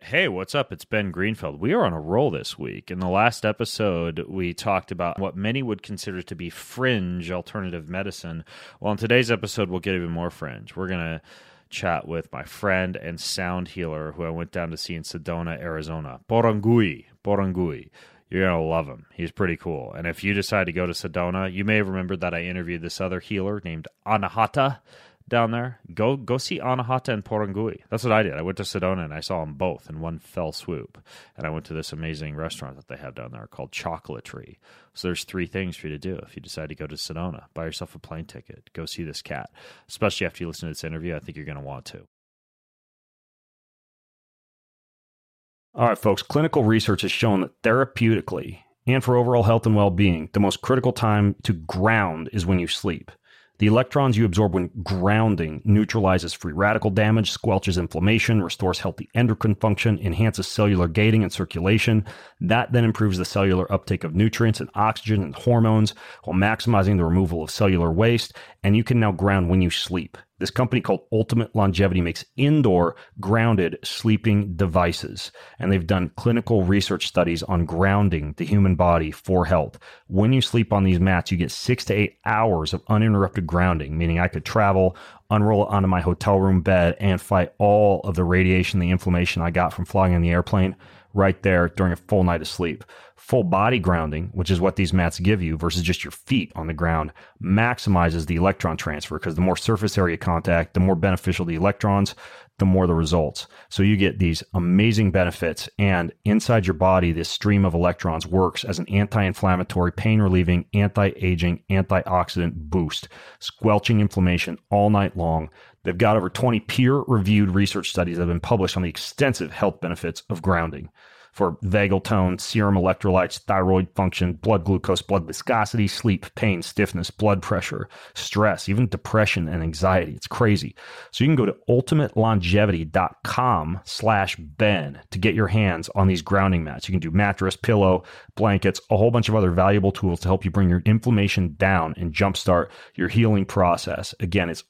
Hey, what's up? It's Ben Greenfield. We are on a roll this week. In the last episode, we talked about what many would consider to be fringe alternative medicine. Well, in today's episode, we'll get even more fringe. We're going to chat with my friend and sound healer who I went down to see in Sedona, Arizona, Porangui. You're going to love him. He's pretty cool. And if you decide to go to Sedona, you may have remembered that I interviewed this other healer named Anahata down there. Go see Anahata and Porangui. That's what I did. I went to Sedona and I saw them both in one fell swoop. And I went to this amazing restaurant that they have down there called Chocolatry. So there's three things for you to do if you decide to go to Sedona. Buy yourself a plane ticket. Go see this cat. Especially after you listen to this interview, I think you're going to want to. All right, folks. Clinical research has shown that therapeutically and for overall health and well-being, the most critical time to ground is when you sleep. The electrons you absorb when grounding neutralizes free radical damage, squelches inflammation, restores healthy endocrine function, enhances cellular gating and circulation. That then improves the cellular uptake of nutrients and oxygen and hormones while maximizing the removal of cellular waste. And you can now ground when you sleep. This company called Ultimate Longevity makes indoor grounded sleeping devices, and they've done clinical research studies on grounding the human body for health. When you sleep on these mats, you get 6 to 8 hours of uninterrupted grounding, meaning I could travel, unroll it onto my hotel room bed, and fight all of the radiation, the inflammation I got from flying in the airplane right there during a full night of sleep. Full body grounding, which is what these mats give you versus just your feet on the ground, maximizes the electron transfer because the more surface area contact, the more beneficial the electrons, the more the results. So you get these amazing benefits, and inside your body, this stream of electrons works as an anti-inflammatory, pain-relieving, anti-aging, antioxidant boost, squelching inflammation all night long. They've got over 20 peer-reviewed research studies that have been published on the extensive health benefits of grounding for vagal tone, serum electrolytes, thyroid function, blood glucose, blood viscosity, sleep, pain, stiffness, blood pressure, stress, even depression and anxiety. It's crazy. So you can go to ultimatelongevity.com/Ben to get your hands on these grounding mats. You can do mattress, pillow, blankets, a whole bunch of other valuable tools to help you bring your inflammation down and jumpstart your healing process. Again, it's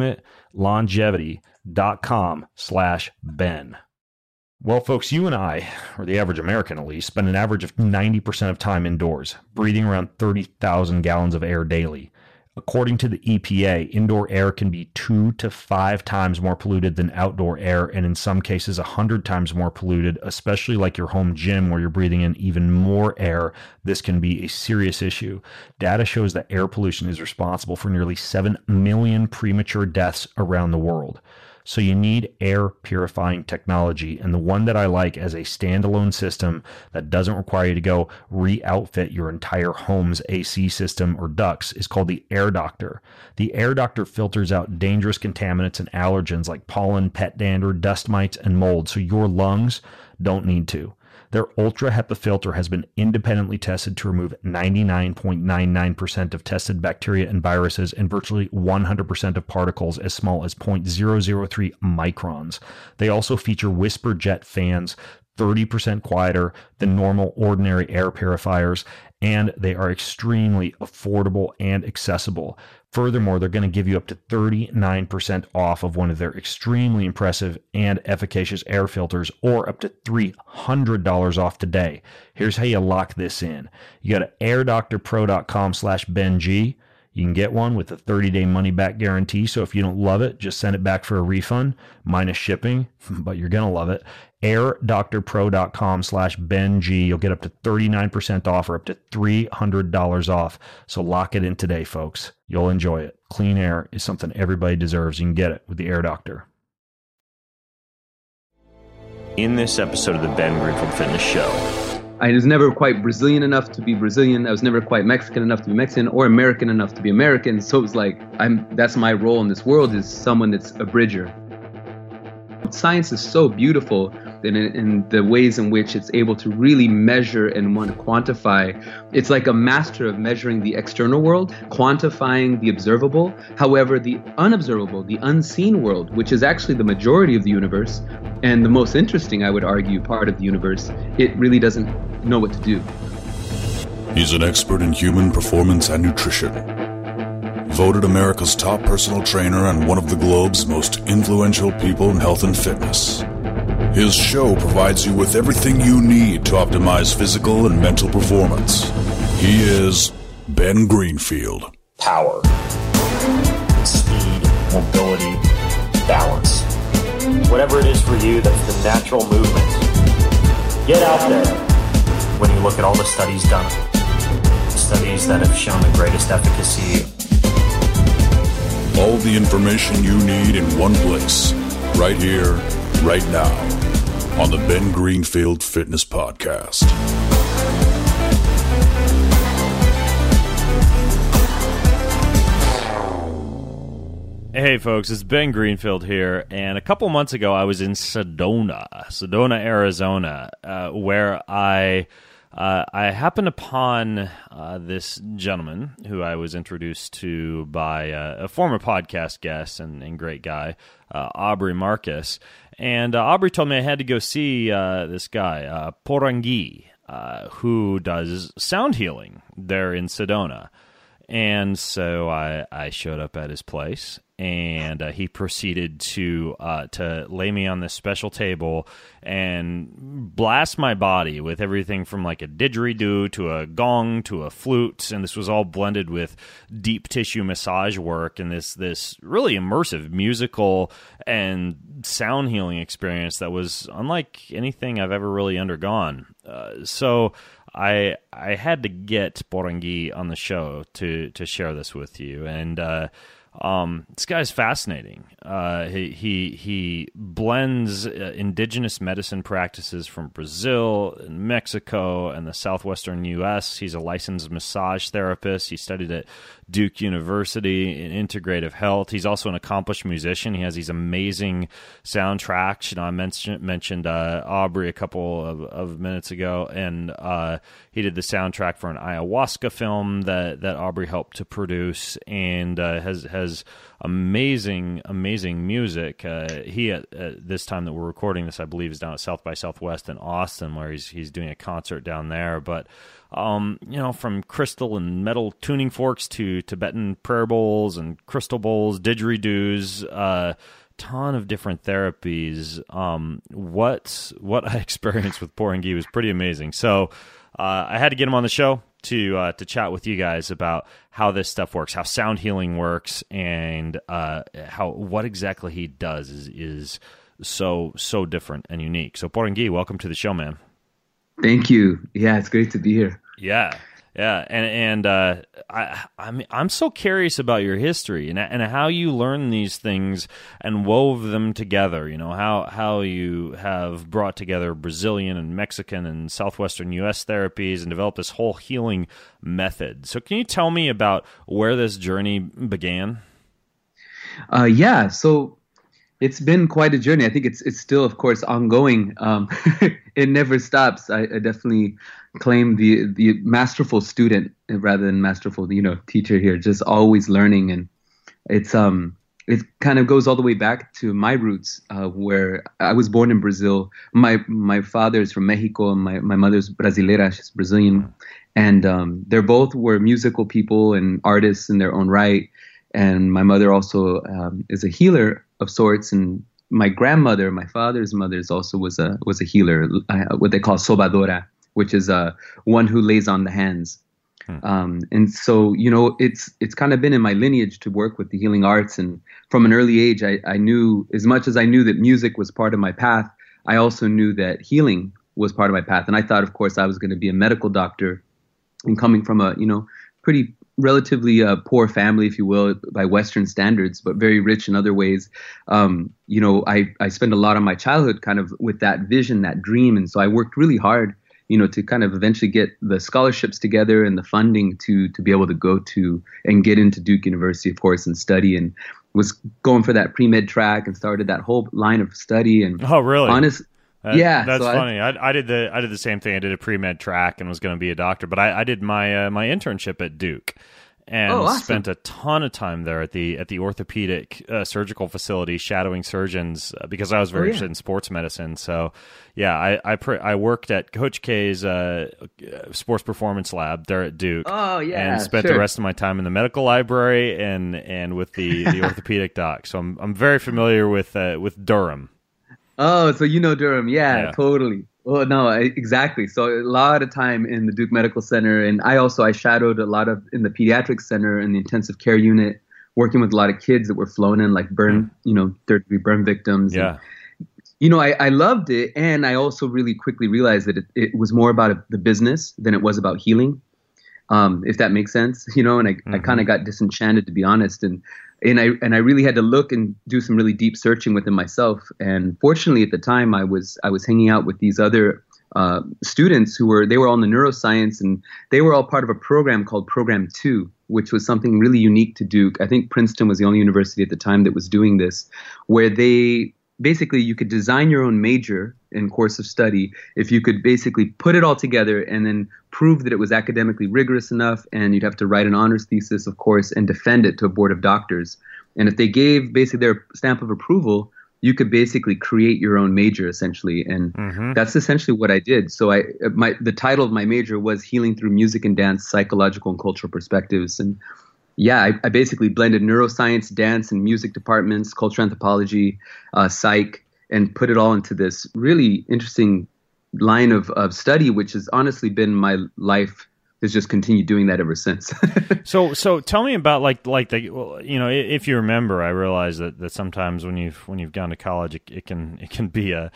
ultimatelongevity.com/Ben. Well, folks, you and I, or the average American at least, spend an average of 90% of time indoors, breathing around 30,000 gallons of air daily. According to the EPA, indoor air can be 2 to 5 times more polluted than outdoor air, and in some cases 100 times more polluted, especially like your home gym where you're breathing in even more air. This can be a serious issue. Data shows that air pollution is responsible for nearly 7 million premature deaths around the world. So you need air purifying technology, and the one that I like as a standalone system that doesn't require you to go re-outfit your entire home's AC system or ducts is called the Air Doctor. The Air Doctor filters out dangerous contaminants and allergens like pollen, pet dander, dust mites, and mold, so your lungs don't need to. Their Ultra HEPA filter has been independently tested to remove 99.99% of tested bacteria and viruses and virtually 100% of particles as small as 0.003 microns. They also feature whisper jet fans, 30% quieter than normal ordinary air purifiers, and they are extremely affordable and accessible. Furthermore, they're going to give you up to 39% off of one of their extremely impressive and efficacious air filters, or up to $300 off today. Here's how you lock this in. You go to airdoctorpro.com/BenG. You can get one with a 30-day money-back guarantee, so if you don't love it, just send it back for a refund, minus shipping, but you're going to love it. airdoctorpro.com/BenG. You'll get up to 39% off or up to $300 off. So lock it in today, folks. You'll enjoy it. Clean air is something everybody deserves. You can get it with the Air Doctor. In this episode of the Ben Greenfield Fitness Show, I was never quite Brazilian enough to be Brazilian. I was never quite Mexican enough to be Mexican, or American enough to be American. So it was like, that's my role in this world, is someone that's a bridger. Science is so beautiful in the ways in which it's able to really measure and want to quantify. It's like a master of measuring the external world, quantifying the observable. However, the unobservable, the unseen world, which is actually the majority of the universe, and the most interesting, I would argue, part of the universe, it really doesn't know what to do. He's an expert in human performance and nutrition. Voted America's top personal trainer and one of the globe's most influential people in health and fitness. His show provides you with everything you need to optimize physical and mental performance. He is Ben Greenfield. Power, speed, mobility, balance. Whatever it is for you, that's the natural movement. Get out there. When you look at all the studies done, studies that have shown the greatest efficacy. All the information you need in one place, right here, right now, on the Ben Greenfield Fitness Podcast. Hey folks, it's Ben Greenfield here, and a couple months ago I was in Sedona, Arizona, where I happened upon this gentleman who I was introduced to by a former podcast guest and great guy, Aubrey Marcus. And Aubrey told me I had to go see this guy, Porangui, who does sound healing there in Sedona. And so I showed up at his place, and he proceeded to lay me on this special table and blast my body with everything from like a didgeridoo to a gong to a flute, and this was all blended with deep tissue massage work and this really immersive musical and sound healing experience that was unlike anything I've ever really undergone. So I had to get Porangui on the show to share this with you, and this guy's fascinating. He blends indigenous medicine practices from Brazil and Mexico and the southwestern U.S. He's a licensed massage therapist. He studied at Duke University in integrative health. He's also an accomplished musician. He has these amazing soundtracks. You know, I mentioned Aubrey a couple of minutes ago, and he did the soundtrack for an ayahuasca film that Aubrey helped to produce, and has amazing music. He at this time that we're recording this, I believe, is down at South by Southwest in Austin, where he's doing a concert down there. But you know, from crystal and metal tuning forks to Tibetan prayer bowls and crystal bowls, didgeridoos, ton of different therapies. What I experienced with Porangui was pretty amazing. So I had to get him on the show to chat with you guys about how this stuff works, how sound healing works, and what exactly he does is so different and unique. So Porangui, welcome to the show, man. Thank you. Yeah, it's great to be here. Yeah, and I'm so curious about your history and how you learned these things and wove them together. You know, how you have brought together Brazilian and Mexican and southwestern U.S. therapies and developed this whole healing method. So, can you tell me about where this journey began? Yeah. So it's been quite a journey. I think it's still, of course, ongoing. It never stops. I definitely claim the masterful student rather than masterful, teacher here. Just always learning, and it kind of goes all the way back to my roots, where I was born in Brazil. My father is from Mexico, and my mother's Brasileira. She's Brazilian, and they both were musical people and artists in their own right. And my mother also is a healer of sorts, and my grandmother, my father's mother, also was a healer, what they call sobadora, which is one who lays on the hands. And so, it's kind of been in my lineage to work with the healing arts. And from an early age, I knew, as much as I knew that music was part of my path, I also knew that healing was part of my path. And I thought, of course, I was going to be a medical doctor, and coming from a, pretty relatively poor family, if you will, by Western standards, but very rich in other ways. I spent a lot of my childhood kind of with that vision, that dream. And so I worked really hard, to kind of eventually get the scholarships together and the funding to be able to go to and get into Duke University, of course, and study, and was going for that pre-med track and started that whole line of study. And oh, really? Yeah, that's funny. I did the same thing. I did a pre-med track and was going to be a doctor, but I did my my internship at Duke and spent a ton of time there at the orthopedic surgical facility shadowing surgeons because I was very interested in sports medicine. So yeah, I worked at Coach K's sports performance lab there at Duke. Oh yeah, and spent the rest of my time in the medical library and with the orthopedic doc. So I'm very familiar with Durham. Oh, so you know Durham. Yeah, totally. Well, no, exactly. So a lot of time in the Duke Medical Center, and I shadowed a lot of in the pediatric center and the intensive care unit, working with a lot of kids that were flown in, like burn, third-degree burn victims. Yeah. And, I loved it, and I also really quickly realized that it was more about the business than it was about healing, if that makes sense. And I kind of got disenchanted, to be honest, and I really had to look and do some really deep searching within myself. And fortunately, at the time, I was hanging out with these other students they were all in the neuroscience, and they were all part of a program called Program 2, which was something really unique to Duke. I think Princeton was the only university at the time that was doing this, where basically you could design your own major and course of study if you could basically put it all together and then prove that it was academically rigorous enough, and you'd have to write an honors thesis, of course, and defend it to a board of doctors. And if they gave basically their stamp of approval, you could basically create your own major, essentially. And that's essentially what I did. So the title of my major was Healing Through Music and Dance, Psychological and Cultural Perspectives. And yeah, I basically blended neuroscience, dance, and music departments, cultural anthropology, psych, and put it all into this really interesting line of study, which has honestly been my life. Has just continued doing that ever since. So tell me about like the, if you remember, I realize that sometimes when you've gone to college, it can be a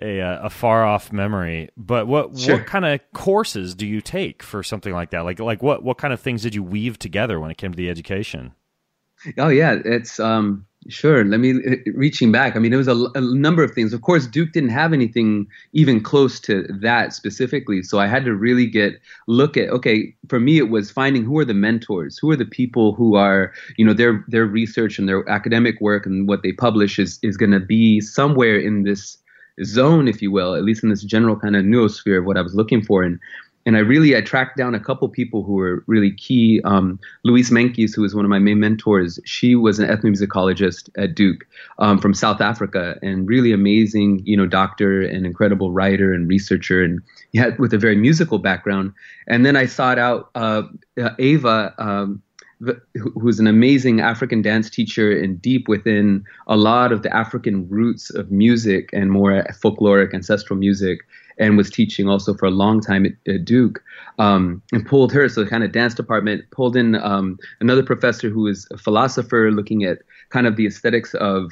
far off memory. But what kind of courses do you take for something like that? Like what kind of things did you weave together when it came to the education? Oh yeah, it's sure. Reaching back. I mean, it was a number of things. Of course, Duke didn't have anything even close to that specifically. So I had to really look at, okay, for me, it was finding who are the mentors, who are the people who are, their research and their academic work and what they publish is going to be somewhere in this zone, if you will, at least in this general kind of noosphere of what I was looking for. And I tracked down a couple people who were really key. Louise Menkes, who was one of my main mentors, she was an ethnomusicologist at Duke from South Africa, and really amazing, doctor and incredible writer and researcher, and with a very musical background. And then I sought out Ava, who's an amazing African dance teacher and deep within a lot of the African roots of music and more folkloric ancestral music, and was teaching also for a long time at Duke, and pulled her. So the kind of dance department pulled in another professor who is a philosopher looking at kind of the aesthetics of,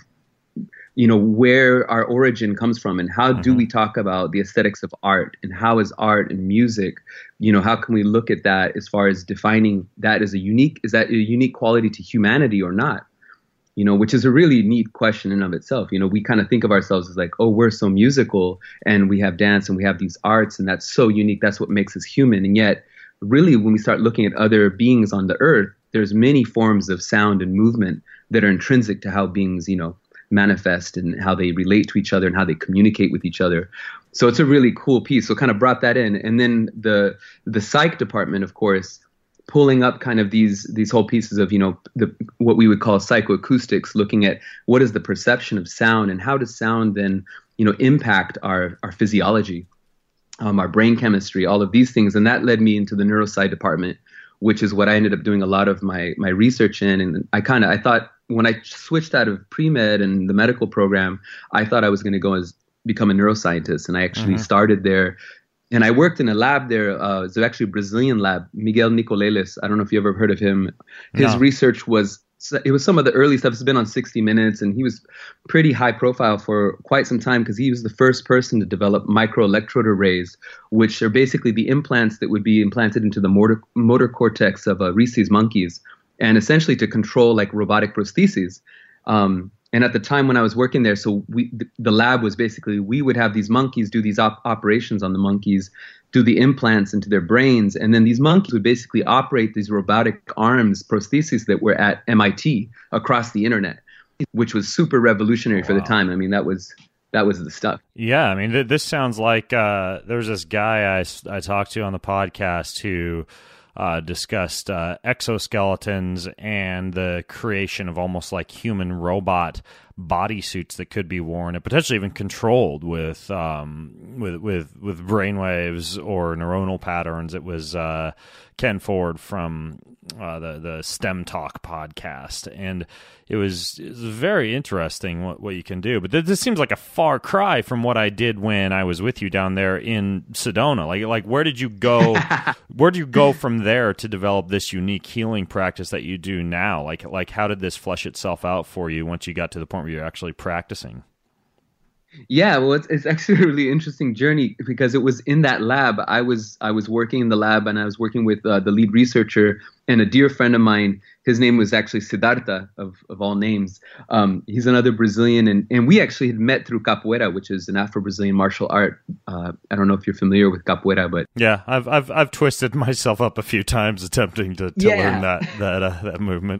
where our origin comes from and how do we talk about the aesthetics of art, and how is art and music, how can we look at that as far as defining that as is that a unique quality to humanity or not? Which is a really neat question in and of itself. We kind of think of ourselves as like, oh, we're so musical and we have dance and we have these arts and that's so unique. That's what makes us human. And yet, really, when we start looking at other beings on the earth, there's many forms of sound and movement that are intrinsic to how beings, manifest and how they relate to each other and how they communicate with each other. So it's a really cool piece. So kind of brought that in. And then the psych department, of course, pulling up kind of these whole pieces of, what we would call psychoacoustics, looking at what is the perception of sound and how does sound then, impact our physiology, our brain chemistry, all of these things. And that led me into the neurosci department, which is what I ended up doing a lot of my research in. And I thought when I switched out of pre-med and the medical program, I thought I was going to become a neuroscientist. And I actually started there. And I worked in a lab there. It's actually a Brazilian lab, Miguel Nicoleles. I don't know if you ever heard of him. His research was some of the early stuff. It's been on 60 Minutes, and he was pretty high profile for quite some time because he was the first person to develop microelectrode arrays, which are basically the implants that would be implanted into the motor cortex of rhesus monkeys, and essentially to control like robotic prostheses. And at the time when I was working there, so the lab was basically, we would have these monkeys do these operations on the monkeys, do the implants into their brains. And then these monkeys would basically operate these robotic arms prostheses that were at MIT across the internet, which was super revolutionary for the time. I mean, that was the stuff. Yeah. I mean, this sounds like there's this guy I talked to on the podcast who discussed exoskeletons and the creation of almost like human robot bodysuits that could be worn and potentially even controlled with brainwaves or neuronal patterns. It was Ken Ford from the STEM Talk podcast, and it was very interesting what you can do. But this seems like a far cry from what I did when I was with you down there in Sedona. Like where did you go? Where do you go from there to develop this unique healing practice that you do now? Like how did this flesh itself out for you once you got to the point where you're actually practicing? Yeah, well, it's actually a really interesting journey because it was in that lab. I was working in the lab, and I was working with the lead researcher and a dear friend of mine. His name was actually Siddhartha, of all names. He's another Brazilian, and we actually had met through capoeira, which is an Afro-Brazilian martial art. I don't know if you're familiar with capoeira, but yeah, I've twisted myself up a few times attempting to learn that movement.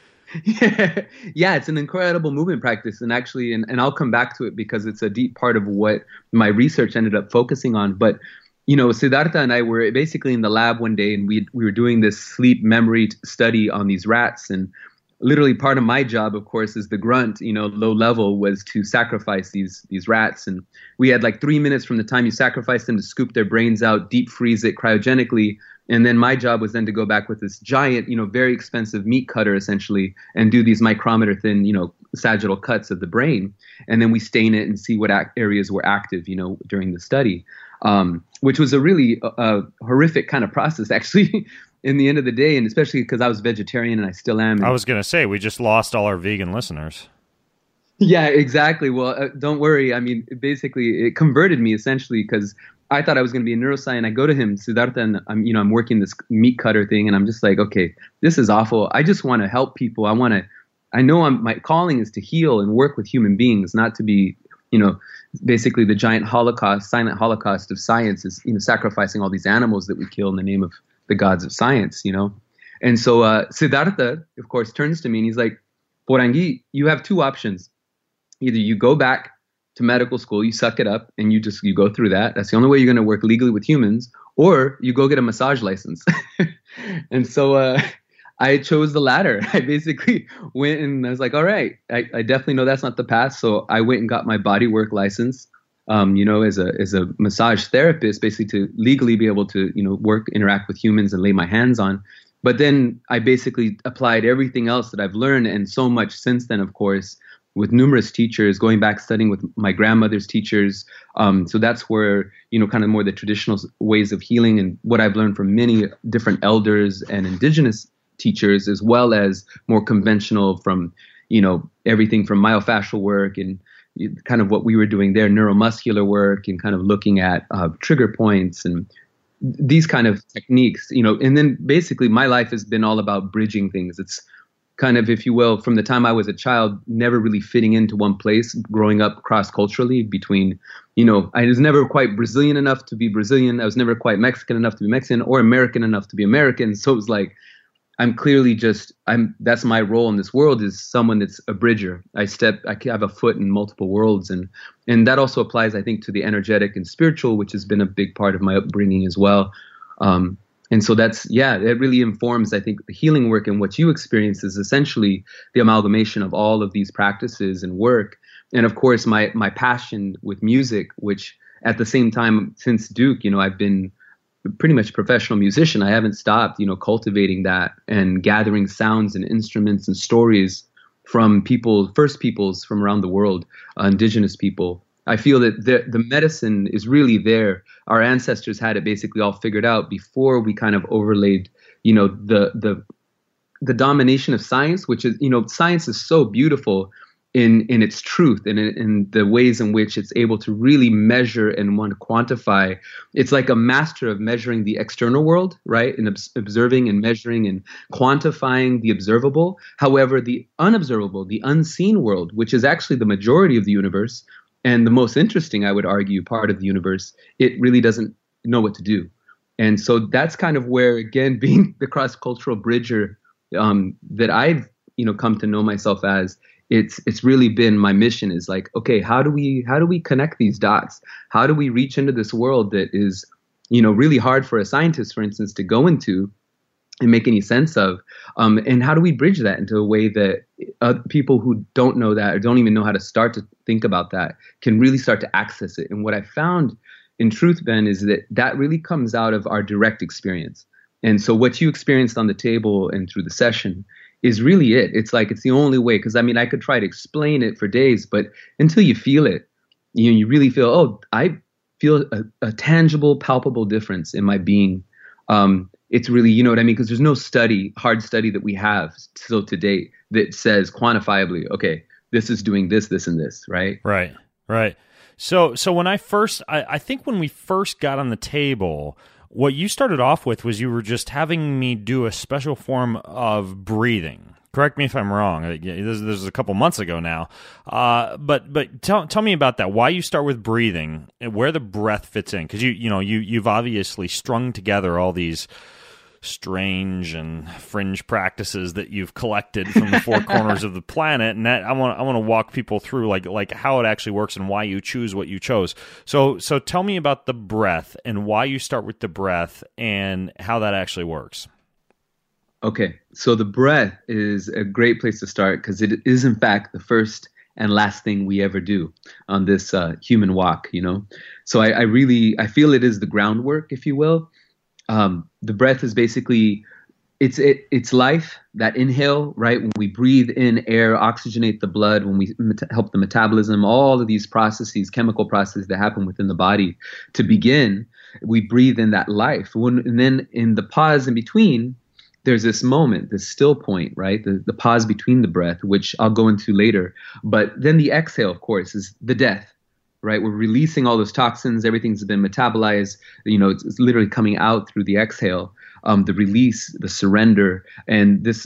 Yeah, it's an incredible movement practice, and actually, and I'll come back to it because it's a deep part of what my research ended up focusing on. But Siddhartha and I were basically in the lab one day, and we were doing this sleep memory study on these rats, and literally part of my job, of course, as the grunt, low level, was to sacrifice these rats, and we had like 3 minutes from the time you sacrifice them to scoop their brains out, deep freeze it cryogenically. And then my job was then to go back with this giant, very expensive meat cutter, essentially, and do these micrometer thin, sagittal cuts of the brain. And then we stain it and see what areas were active, during the study, which was a really horrific kind of process, actually, in the end of the day. And especially because I was vegetarian and I still am. I was going to say, we just lost all our vegan listeners. Yeah, exactly. Well, don't worry. I mean, basically, it converted me essentially because I thought I was going to be a neuroscientist. I go to him, Siddhartha, and I'm working this meat cutter thing, and I'm just like, okay, this is awful. I just want to help people. I know my calling is to heal and work with human beings, not to be, basically the giant Holocaust, silent Holocaust of science is, sacrificing all these animals that we kill in the name of the gods of science, And so Siddhartha, of course, turns to me and he's like, Porangui, you have two options. Either you go back to medical school, you suck it up, and you go through that. That's the only way you're going to work legally with humans, or you go get a massage license. And so I chose the latter. I basically went and I was like, all right, I definitely know that's not the path. So I went and got my bodywork license, as a massage therapist, basically to legally be able to, interact with humans and lay my hands on. But then I basically applied everything else that I've learned, and so much since then, of course, with numerous teachers, going back studying with my grandmother's teachers. So that's where, kind of more the traditional ways of healing and what I've learned from many different elders and indigenous teachers, as well as more conventional from, everything from myofascial work and kind of what we were doing there, neuromuscular work, and kind of looking at trigger points and these kind of techniques, and then basically my life has been all about bridging things. It's kind of, if you will, from the time I was a child, never really fitting into one place, growing up cross-culturally between, I was never quite Brazilian enough to be Brazilian. I was never quite Mexican enough to be Mexican, or American enough to be American. So it was like, that's my role in this world, is someone that's a bridger. I have a foot in multiple worlds. And that also applies, I think, to the energetic and spiritual, which has been a big part of my upbringing as well. And so it really informs, I think, the healing work, and what you experience is essentially the amalgamation of all of these practices and work. And of course, my passion with music, which at the same time, since Duke, I've been pretty much a professional musician. I haven't stopped, cultivating that and gathering sounds and instruments and stories from first peoples from around the world, indigenous people. I feel that the medicine is really there. Our ancestors had it basically all figured out before we kind of overlaid, the domination of science, which is, science is so beautiful in its truth and in the ways in which it's able to really measure and want to quantify. It's like a master of measuring the external world, right? And observing and measuring and quantifying the observable. However, the unobservable, the unseen world, which is actually the majority of the universe, and the most interesting, I would argue, part of the universe, it really doesn't know what to do. And so that's kind of where, again, being the cross-cultural bridger that I've, come to know myself as, it's really been my mission, is like, okay, how do we connect these dots? How do we reach into this world that is, really hard for a scientist, for instance, to go into? and make any sense of. And how do we bridge that into a way that people who don't know that or don't even know how to start to think about that can really start to access it? And what I found in truth, Ben, is that really comes out of our direct experience. And so what you experienced on the table and through the session is really it. It's like, it's the only way. Because I mean, I could try to explain it for days, but until you feel it, you really feel, oh, I feel a tangible, palpable difference in my being. It's really, you know what I mean? Because there's no hard study that we have still to date that says quantifiably, okay, this is doing this, this, and this, right? Right. So when I think when we first got on the table, what you started off with was you were just having me do a special form of breathing. Correct me if I'm wrong. This is a couple months ago now. But tell me about that. Why you start with breathing and where the breath fits in? Because you've obviously strung together all these strange and fringe practices that you've collected from the four corners of the planet, and that I want to walk people through like how it actually works and why you choose what you chose. So tell me about the breath and why you start with the breath and how that actually works. Okay, so the breath is a great place to start because it is in fact the first and last thing we ever do on this human walk, So I feel it is the groundwork, if you will. The breath is basically, it's life, that inhale, right? When we breathe in air, oxygenate the blood, when we help the metabolism, all of these processes, chemical processes that happen within the body to begin, we breathe in that life. And then in the pause in between, there's this moment, this still point, right? The pause between the breath, which I'll go into later. But then the exhale, of course, is the death. Right, we're releasing all those toxins. Everything's been metabolized. It's literally coming out through the exhale, the release, the surrender, and that's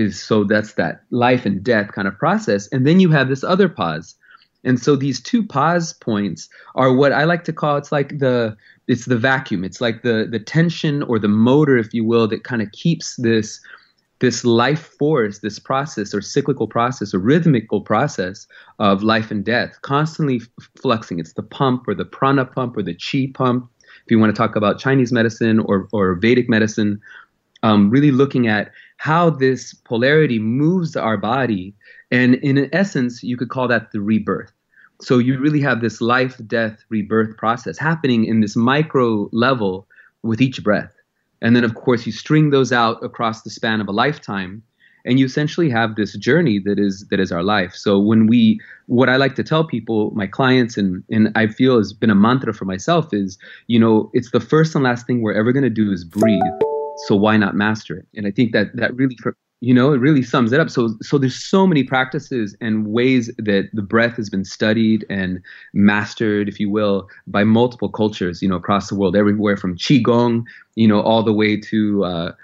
that life and death kind of process. And then you have this other pause, and so these two pause points are what I like to call it's the vacuum. It's like the tension or the motor, if you will, that kind of keeps this life force, this process or cyclical process or rhythmical process of life and death constantly fluxing. It's the pump or the prana pump or the chi pump. If you want to talk about Chinese medicine or Vedic medicine, really looking at how this polarity moves our body. And in essence, you could call that the rebirth. So you really have this life, death, rebirth process happening in this micro level with each breath. And then, of course, you string those out across the span of a lifetime, and you essentially have this journey that is our life. So what I like to tell people, my clients, and I feel has been a mantra for myself is, it's the first and last thing we're ever going to do is breathe. So why not master it? And I think that really, it really sums it up. So there's so many practices and ways that the breath has been studied and mastered, if you will, by multiple cultures, across the world, everywhere from Qigong, all the way to,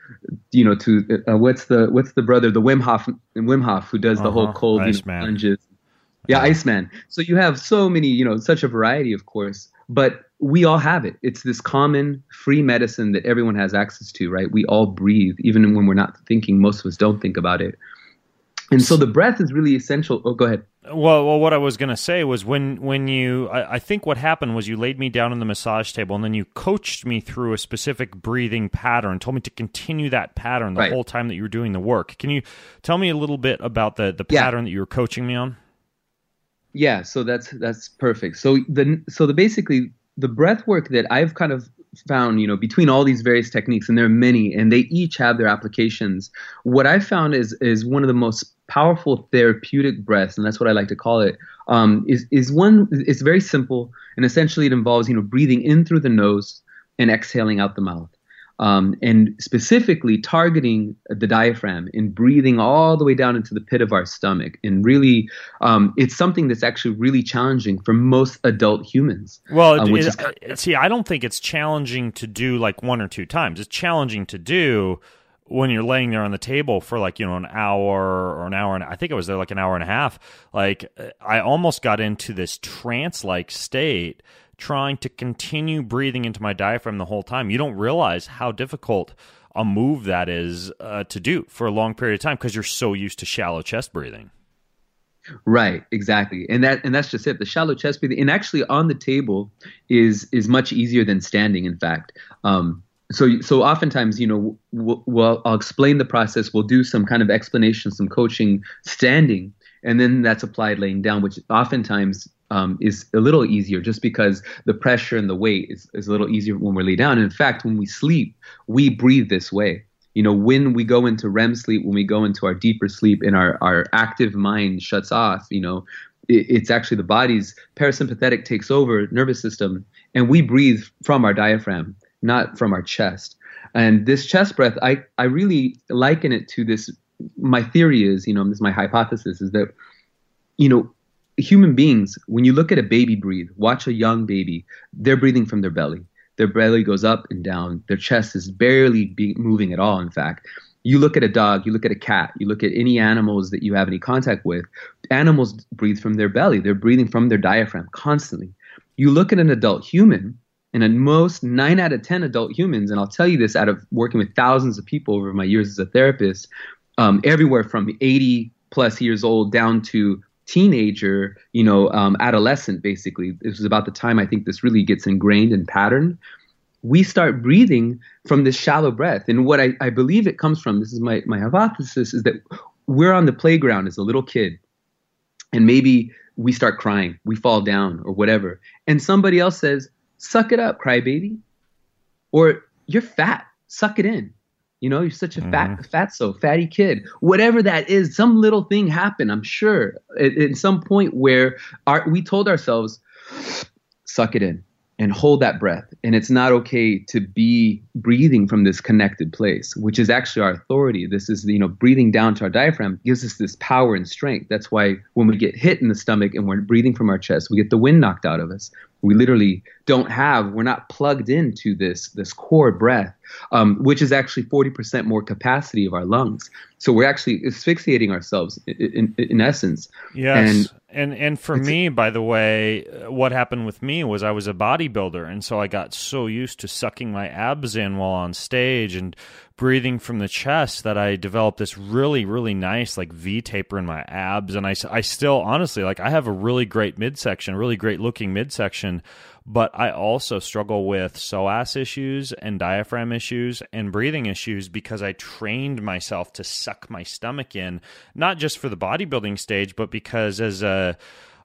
what's the brother, the Wim Hof, who does the whole cold plunges. Yeah, Iceman. So you have so many, such a variety, of course, but we all have it. It's this common free medicine that everyone has access to, right? We all breathe, even when we're not thinking. Most of us don't think about it. And so the breath is really essential. Oh, go ahead. Well, what I was going to say was when you, I think what happened was you laid me down on the massage table and then you coached me through a specific breathing pattern, told me to continue that pattern the whole time that you were doing the work. Can you tell me a little bit about the pattern that you were coaching me on? Yeah, so that's perfect. So basically the breath work that I've kind of found, between all these various techniques, and there are many, and they each have their applications. What I found is one of the most powerful therapeutic breaths, and that's what I like to call it, is one, it's very simple, and essentially it involves, breathing in through the nose and exhaling out the mouth. And specifically targeting the diaphragm and breathing all the way down into the pit of our stomach. And really, it's something that's actually really challenging for most adult humans. Well, see, I don't think it's challenging to do like one or two times. It's challenging to do when you're laying there on the table for an hour or an hour, and I think I was there like an hour and a half. Like I almost got into this trance-like state, trying to continue breathing into my diaphragm the whole time. You don't realize how difficult a move that is to do for a long period of time because you're so used to shallow chest breathing. Right, exactly. And that's just it. The shallow chest breathing, and actually on the table is much easier than standing, in fact. So oftentimes, I'll explain the process. We'll do some kind of explanation, some coaching standing, and then that's applied laying down, which oftentimes is a little easier just because the pressure and the weight is a little easier when we're laid down. And in fact, when we sleep, we breathe this way. When we go into REM sleep, when we go into our deeper sleep and our active mind shuts off, it's actually the body's parasympathetic takes over, nervous system, and we breathe from our diaphragm, not from our chest. And this chest breath, I really liken it to this. My theory is, this is my hypothesis, is that, human beings, when you look at a baby breathe, watch a young baby, they're breathing from their belly. Their belly goes up and down. Their chest is barely moving at all, in fact. You look at a dog, you look at a cat, you look at any animals that you have any contact with, animals breathe from their belly. They're breathing from their diaphragm constantly. You look at an adult human, and at most 9 out of 10 adult humans, and I'll tell you this out of working with thousands of people over my years as a therapist, everywhere from 80 plus years old down to teenager, adolescent, basically. This was about the time I think this really gets ingrained and patterned. We start breathing from this shallow breath. And what I believe it comes from, this is my hypothesis, is that we're on the playground as a little kid, and maybe we start crying, we fall down or whatever. And somebody else says, suck it up, crybaby. Or you're fat, suck it in. You're such a fatty kid. Whatever that is, some little thing happened, I'm sure, at some point where we told ourselves, suck it in and hold that breath. And it's not okay to be breathing from this connected place, which is actually our authority. This is, breathing down to our diaphragm gives us this power and strength. That's why when we get hit in the stomach and we're breathing from our chest, we get the wind knocked out of us. We literally we're not plugged into this core breath, which is actually 40% more capacity of our lungs. So we're actually asphyxiating ourselves in essence. Yes. And for me, by the way, what happened with me was I was a bodybuilder. And so I got so used to sucking my abs in while on stage and breathing from the chest that I developed this really, really nice V taper in my abs. And I still, honestly, I have a really great midsection, really great looking midsection, but I also struggle with psoas issues and diaphragm issues and breathing issues because I trained myself to suck my stomach in, not just for the bodybuilding stage, but because as a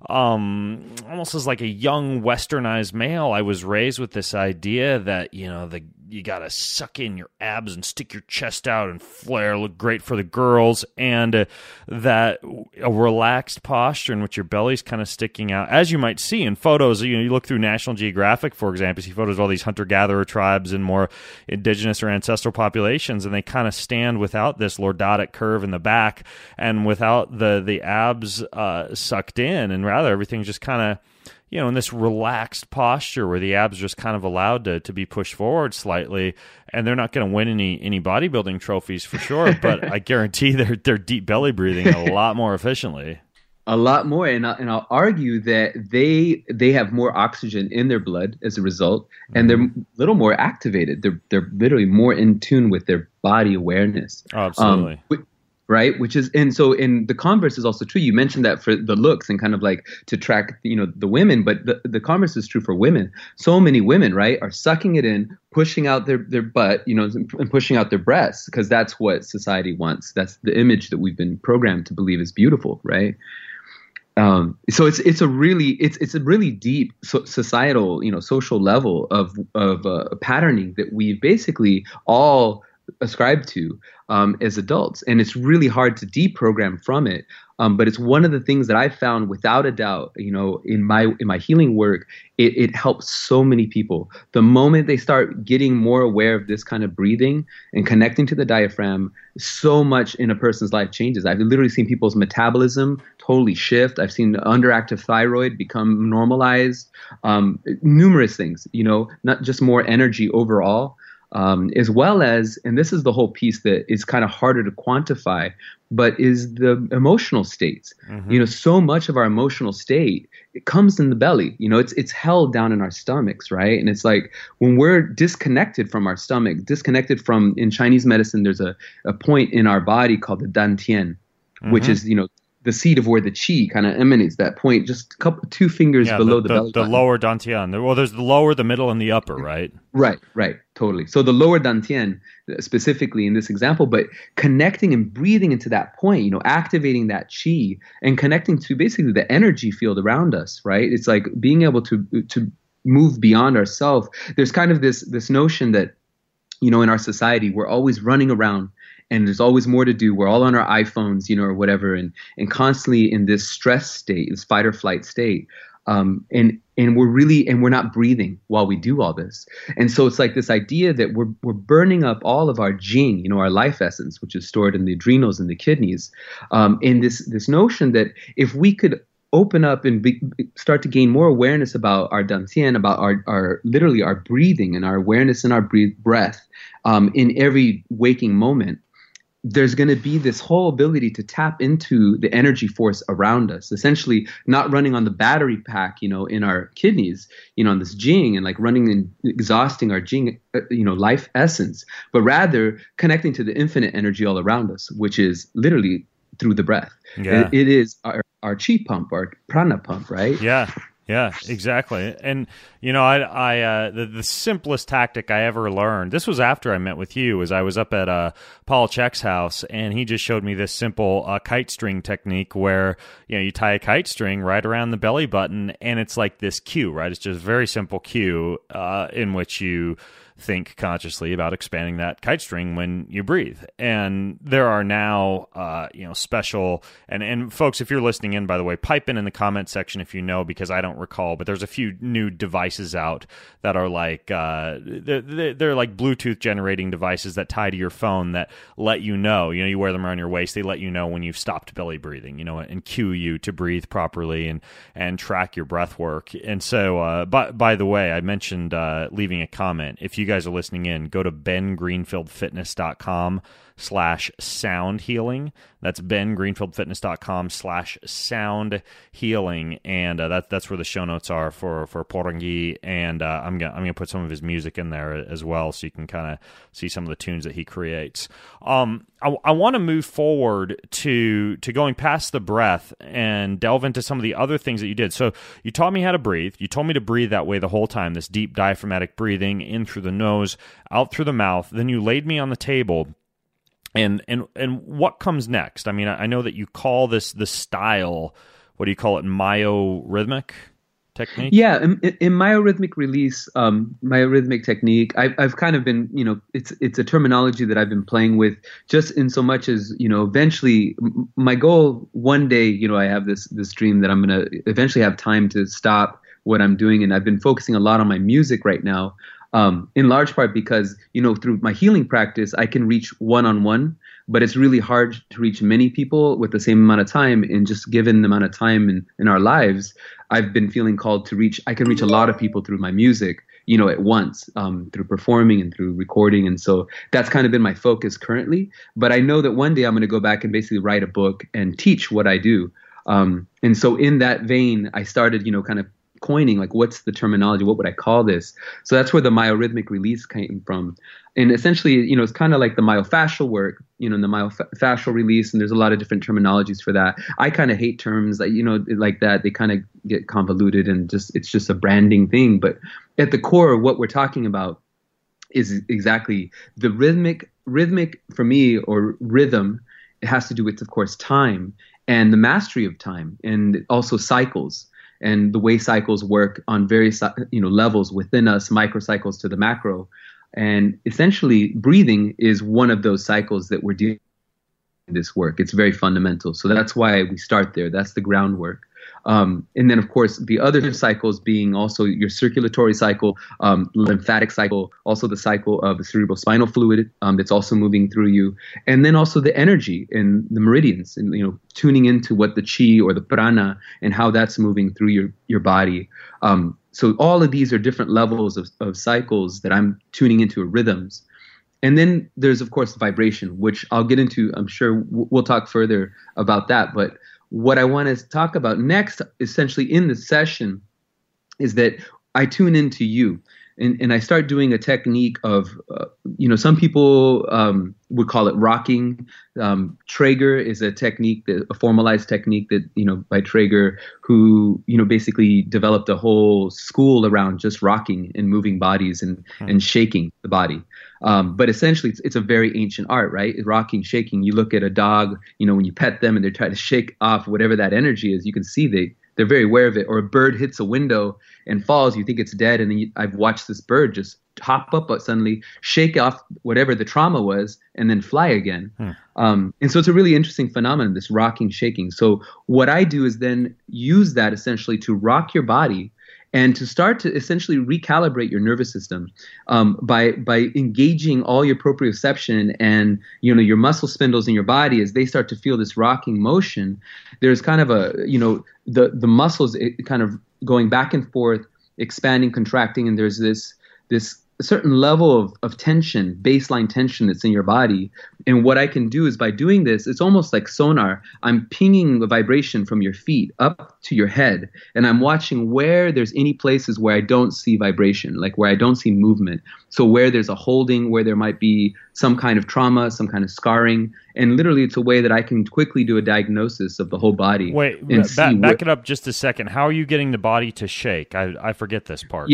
almost as a young westernized male, I was raised with this idea that, you got to suck in your abs and stick your chest out and flare, look great for the girls, and that a relaxed posture in which your belly's kind of sticking out, as you might see in photos. You look through National Geographic, for example, you see photos of all these hunter-gatherer tribes and more indigenous or ancestral populations, and they kind of stand without this lordotic curve in the back and without the abs sucked in, and rather everything's just kind of in this relaxed posture where the abs are just kind of allowed to be pushed forward slightly, and they're not going to win any bodybuilding trophies for sure, but I guarantee they're deep belly breathing a lot more efficiently. A lot more, and I'll argue that they have more oxygen in their blood as a result, and they're a little more activated. They're literally more in tune with their body awareness. Oh, absolutely. Right, which is, and the converse is also true. You mentioned that for the looks and kind of to track, the women, but the converse is true for women. So many women, right, are sucking it in, pushing out their butt, and pushing out their breasts because that's what society wants. That's the image that we've been programmed to believe is beautiful, right? So it's a really deep societal, social level of patterning that we've basically all ascribed to as adults, and it's really hard to deprogram from it. But it's one of the things that I found, without a doubt, in my healing work, it helps so many people. The moment they start getting more aware of this kind of breathing and connecting to the diaphragm, so much in a person's life changes. I've literally seen people's metabolism totally shift. I've seen underactive thyroid become normalized. Numerous things, not just more energy overall. As well as, and this is the whole piece that is kind of harder to quantify, but is the emotional states. Mm-hmm. So much of our emotional state, it comes in the belly. It's held down in our stomachs, right? And it's when we're disconnected from our stomach, disconnected from, in Chinese medicine, there's a point in our body called the dantian, mm-hmm. which is, the seat of where the chi kind of emanates, that point, just two fingers below the belly button. The lower dantian. Well, there's the lower, the middle, and the upper, right? Right, totally. So the lower dantian, specifically in this example, but connecting and breathing into that point, activating that chi and connecting to basically the energy field around us, right? It's like being able to move beyond ourselves. There's kind of this notion that, in our society, we're always running around and there's always more to do. We're all on our iPhones, or whatever, and constantly in this stress state, this fight or flight state. And we're not breathing while we do all this. And so it's like this idea that we're burning up all of our jing, our life essence, which is stored in the adrenals and the kidneys. And this notion that if we could open up and start to gain more awareness about our dantian, about our literally our breathing and our awareness in our breath, in every waking moment, there's going to be this whole ability to tap into the energy force around us, essentially not running on the battery pack, in our kidneys, on this jing and like running and exhausting our jing, life essence, but rather connecting to the infinite energy all around us, which is literally through the breath. Yeah. It is our chi pump, our prana pump, right? Yeah, exactly. And, the simplest tactic I ever learned, this was after I met with you, was I was up at Paul Chek's house, and he just showed me this simple kite string technique where, you tie a kite string right around the belly button, and it's like this cue, right? It's just a very simple cue in which you think consciously about expanding that kite string when you breathe. And there are now, special, and folks, if you're listening in, by the way, pipe in the comment section if you know, because I don't recall, but there's a few new devices out that are like, they're like Bluetooth generating devices that tie to your phone that let you know, you wear them around your waist. They let you know when you've stopped belly breathing, and cue you to breathe properly and track your breath work. And so, by the way, I mentioned leaving a comment. If you guys are listening in, go to bengreenfieldfitness.com/sound healing. That's bengreenfieldfitness.com/sound healing, and that's where the show notes are for Porangui, and I'm gonna put some of his music in there as well, so you can kind of see some of the tunes that he creates. I want to move forward to going past the breath and delve into some of the other things that you did. So you taught me how to breathe. You told me to breathe that way the whole time, this deep diaphragmatic breathing in through the nose, out through the mouth. Then you laid me on the table. And what comes next? I mean, I know that you call this style, what do you call it, myorhythmic technique? Yeah, in myorhythmic release, myorhythmic technique, I've kind of been, it's a terminology that I've been playing with, just in so much as, eventually my goal one day, I have this dream that I'm going to eventually have time to stop what I'm doing. And I've been focusing a lot on my music right now. In large part because, through my healing practice, I can reach one-on-one, but it's really hard to reach many people with the same amount of time. And just given the amount of time in our lives, I've been feeling called to I can reach a lot of people through my music, at once, through performing and through recording. And so that's kind of been my focus currently. But I know that one day I'm going to go back and basically write a book and teach what I do. And so in that vein, I started, kind of coining, like, what's the terminology? What would I call this? So that's where the myorhythmic release came from. And essentially, it's kind of like the myofascial work, the myofascial release. And there's a lot of different terminologies for that. I kind of hate terms that, like that. They kind of get convoluted and it's just a branding thing. But at the core, what we're talking about is exactly the rhythmic for me, or rhythm. It has to do with, of course, time and the mastery of time, and also cycles. And the way cycles work on various, levels within us, microcycles to the macro. And essentially, breathing is one of those cycles that we're doing in this work. It's very fundamental. So that's why we start there. That's the groundwork. And then, of course, the other cycles being also your circulatory cycle, lymphatic cycle, also the cycle of the cerebral spinal fluid that's also moving through you. And then also the energy and the meridians, and, tuning into what the chi or the prana and how that's moving through your body. So all of these are different levels of cycles that I'm tuning into, rhythms. And then there's, of course, vibration, which I'll get into. I'm sure we'll talk further about that. But what I want to talk about next, essentially in the session, is that I tune into you. and I start doing a technique of, some people would call it rocking. Traeger is a technique, a formalized technique that, by Traeger, who, basically developed a whole school around just rocking and moving bodies and shaking the body. But essentially, it's a very ancient art, right? Rocking, shaking. You look at a dog, when you pet them and they're trying to shake off whatever that energy is, you can see they're very aware of it. Or a bird hits a window and falls, you think it's dead, and then I've watched this bird just hop up, but suddenly shake off whatever the trauma was and then fly again. And so it's a really interesting phenomenon, this rocking, shaking. So what I do is then use that essentially to rock your body and to start to essentially recalibrate your nervous system by engaging all your proprioception and your muscle spindles in your body as they start to feel this rocking motion. There's kind of the muscles kind of going back and forth, expanding, contracting, and there's this certain level of tension, baseline tension that's in your body. And what I can do is by doing this, it's almost like sonar. I'm pinging the vibration from your feet up to your head, and I'm watching where there's any places where I don't see vibration, like where I don't see movement. So where there's a holding, where there might be some kind of trauma, some kind of scarring. And literally it's a way that I can quickly do a diagnosis of the whole body. Wait, back it up just a second. How are you getting the body to shake? I forget this part.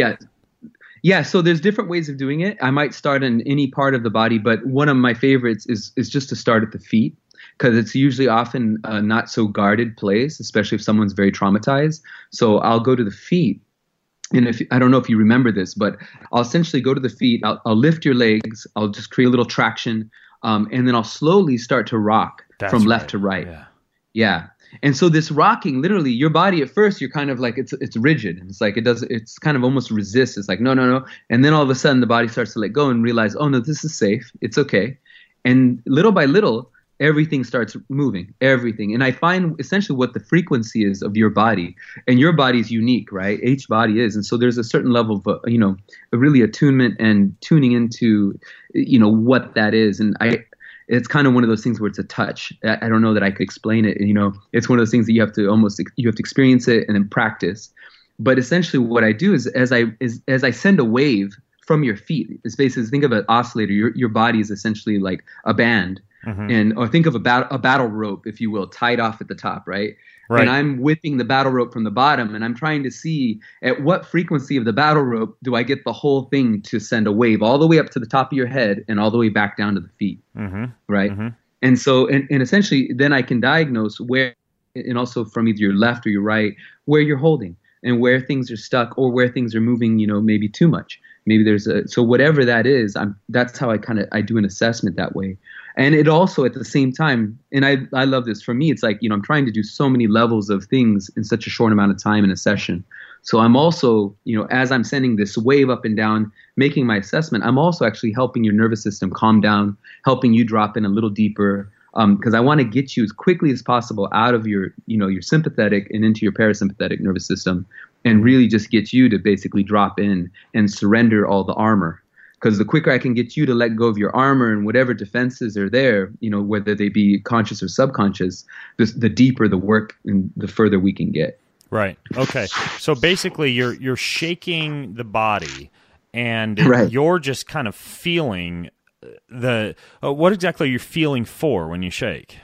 Yeah, so there's different ways of doing it. I might start in any part of the body, but one of my favorites is just to start at the feet, because it's usually often a not so guarded place, especially if someone's very traumatized. So I'll go to the feet. And I don't know if you remember this, but I'll essentially go to the feet. I'll lift your legs. I'll just create a little traction. And then I'll slowly start to rock from left to right. Yeah. And so this rocking, literally, your body at first, you're kind of like, it's rigid. It's like it's kind of almost resists. It's like, no. And then all of a sudden the body starts to let go and realize, oh no, this is safe. It's okay. And little by little, everything starts moving, everything. And I find essentially what the frequency is of your body, and your body is unique, right? Each body is. And so there's a certain level of, really attunement and tuning into, what that is. And it's kind of one of those things where it's a touch. I don't know that I could explain it. It's one of those things that you have to experience it and then practice. But essentially what I do is as I send a wave from your feet, it's basically, think of an oscillator. Your body is essentially like a band. Or think of a battle rope, if you will, tied off at the top, right? And I'm whipping the battle rope from the bottom, and I'm trying to see at what frequency of the battle rope do I get the whole thing to send a wave all the way up to the top of your head and all the way back down to the feet, right? And so, and essentially, then I can diagnose where, and also from either your left or your right, where you're holding and where things are stuck or where things are moving, maybe too much. Maybe so whatever that is, that's how I do an assessment that way. And it also at the same time, and I love this, for me, it's like, I'm trying to do so many levels of things in such a short amount of time in a session. So I'm also, as I'm sending this wave up and down, making my assessment, I'm also actually helping your nervous system calm down, helping you drop in a little deeper, because I want to get you as quickly as possible out of your sympathetic and into your parasympathetic nervous system, and really just get you to basically drop in and surrender all the armor. Because the quicker I can get you to let go of your armor and whatever defenses are there, whether they be conscious or subconscious, the deeper the work and the further we can get. Right. Okay. So basically, you're shaking the body, and you're just kind of feeling what exactly are you feeling for when you shake?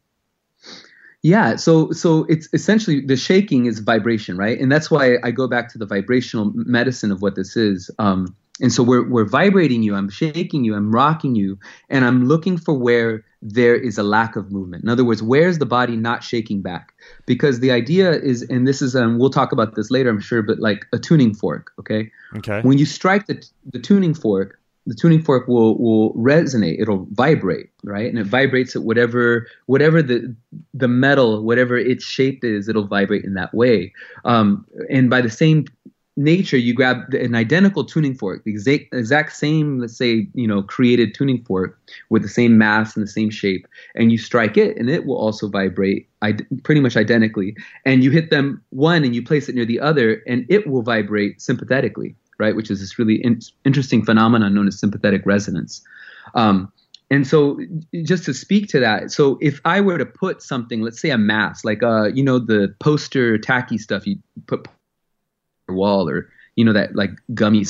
Yeah, so it's essentially, the shaking is vibration, right? And that's why I go back to the vibrational medicine of what this is. And so we're vibrating you, I'm shaking you, I'm rocking you, and I'm looking for where there is a lack of movement. In other words, where's the body not shaking back? Because the idea is, and this is, we'll talk about this later, I'm sure, but like a tuning fork, okay? Okay. When you strike the tuning fork will resonate, it'll vibrate, right? And it vibrates at whatever the metal, whatever its shape is, it'll vibrate in that way. And by the same nature, you grab an identical tuning fork, the exact same, let's say, created tuning fork with the same mass and the same shape, and you strike it, and it will also vibrate pretty much identically. And you hit them one, and you place it near the other, and it will vibrate sympathetically, right? Which is this really interesting phenomenon known as sympathetic resonance. And so just to speak to that, so if I were to put something, let's say a mass, like, the poster tacky stuff you put wall, or that like gummy stuff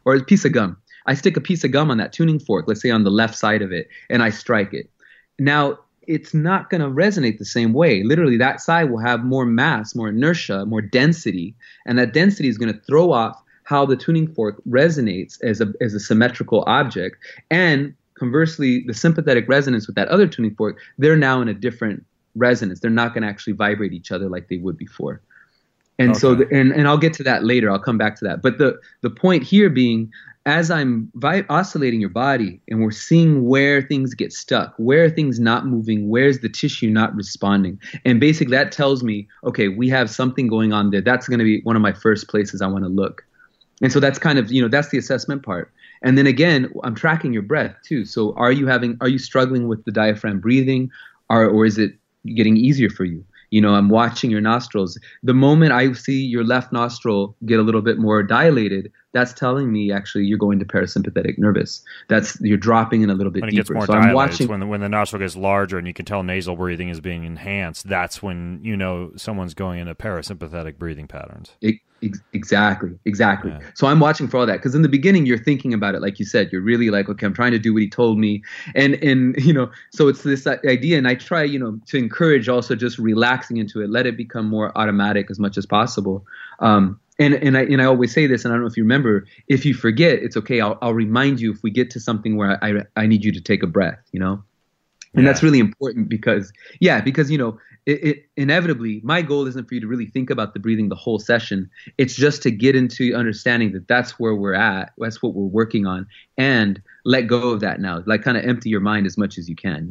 or a piece of gum. I stick a piece of gum on that tuning fork, let's say on the left side of it, and I strike it. Now, it's not going to resonate the same way. Literally, that side will have more mass, more inertia, more density, and that density is going to throw off how the tuning fork resonates as a symmetrical object. And conversely, the sympathetic resonance with that other tuning fork, they're now in a different resonance. They're not going to actually vibrate each other like they would before. And okay. So, and I'll get to that later. I'll come back to that. But the point here being, as I'm oscillating your body and we're seeing where things get stuck, where things not moving, where's the tissue not responding. And basically that tells me, okay, we have something going on there. That's going to be one of my first places I want to look. And so that's kind of, that's the assessment part. And then again, I'm tracking your breath too. So are you struggling with the diaphragm breathing, or is it getting easier for you? I'm watching your nostrils. The moment I see your left nostril get a little bit more dilated, that's telling me actually you're going to parasympathetic nervous. You're dropping in a little bit when it deeper. Gets more so dilated, I'm watching when the nostril gets larger and you can tell nasal breathing is being enhanced. That's when someone's going into parasympathetic breathing patterns. Exactly. Yeah. So I'm watching for all that, because in the beginning you're thinking about it, like you said, you're really like, okay, I'm trying to do what he told me, and so it's this idea, and I try to encourage also just relaxing into it, let it become more automatic as much as possible. And I always say this, and I don't know if you remember. If you forget, it's okay. I'll remind you if we get to something where I need you to take a breath. And that's really important because it inevitably, my goal isn't for you to really think about the breathing the whole session. It's just to get into understanding that that's where we're at. That's what we're working on, and let go of that now. Like kind of empty your mind as much as you can.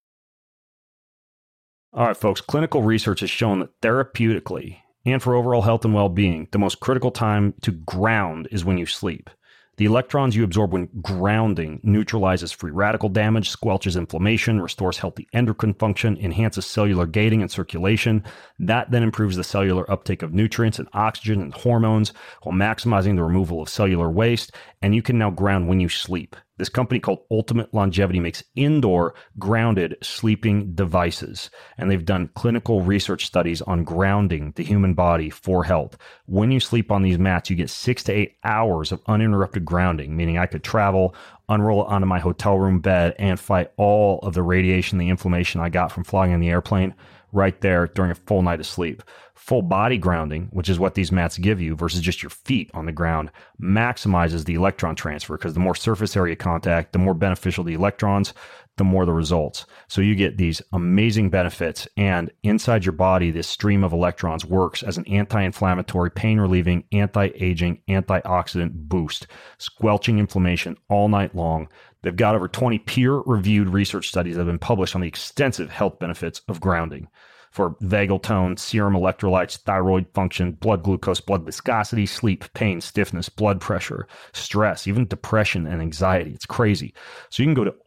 All right, folks. Clinical research has shown that therapeutically and for overall health and well-being, the most critical time to ground is when you sleep. The electrons you absorb when grounding neutralizes free radical damage, squelches inflammation, restores healthy endocrine function, enhances cellular gating and circulation. That then improves the cellular uptake of nutrients and oxygen and hormones while maximizing the removal of cellular waste. And you can now ground when you sleep. This company called Ultimate Longevity makes indoor grounded sleeping devices, and they've done clinical research studies on grounding the human body for health. When you sleep on these mats, you get 6 to 8 hours of uninterrupted grounding, meaning I could travel, unroll it onto my hotel room bed, and fight all of the radiation, the inflammation I got from flying in the airplane right there during a full night of sleep. Full body grounding, which is what these mats give you versus just your feet on the ground, maximizes the electron transfer, because the more surface area contact, the more beneficial the electrons, the more the results. So you get these amazing benefits, and inside your body, this stream of electrons works as an anti-inflammatory, pain-relieving, anti-aging, antioxidant boost, squelching inflammation all night long. They've got over 20 peer-reviewed research studies that have been published on the extensive health benefits of grounding for vagal tone, serum electrolytes, thyroid function, blood glucose, blood viscosity, sleep, pain, stiffness, blood pressure, stress, even depression and anxiety. It's crazy. So you can go to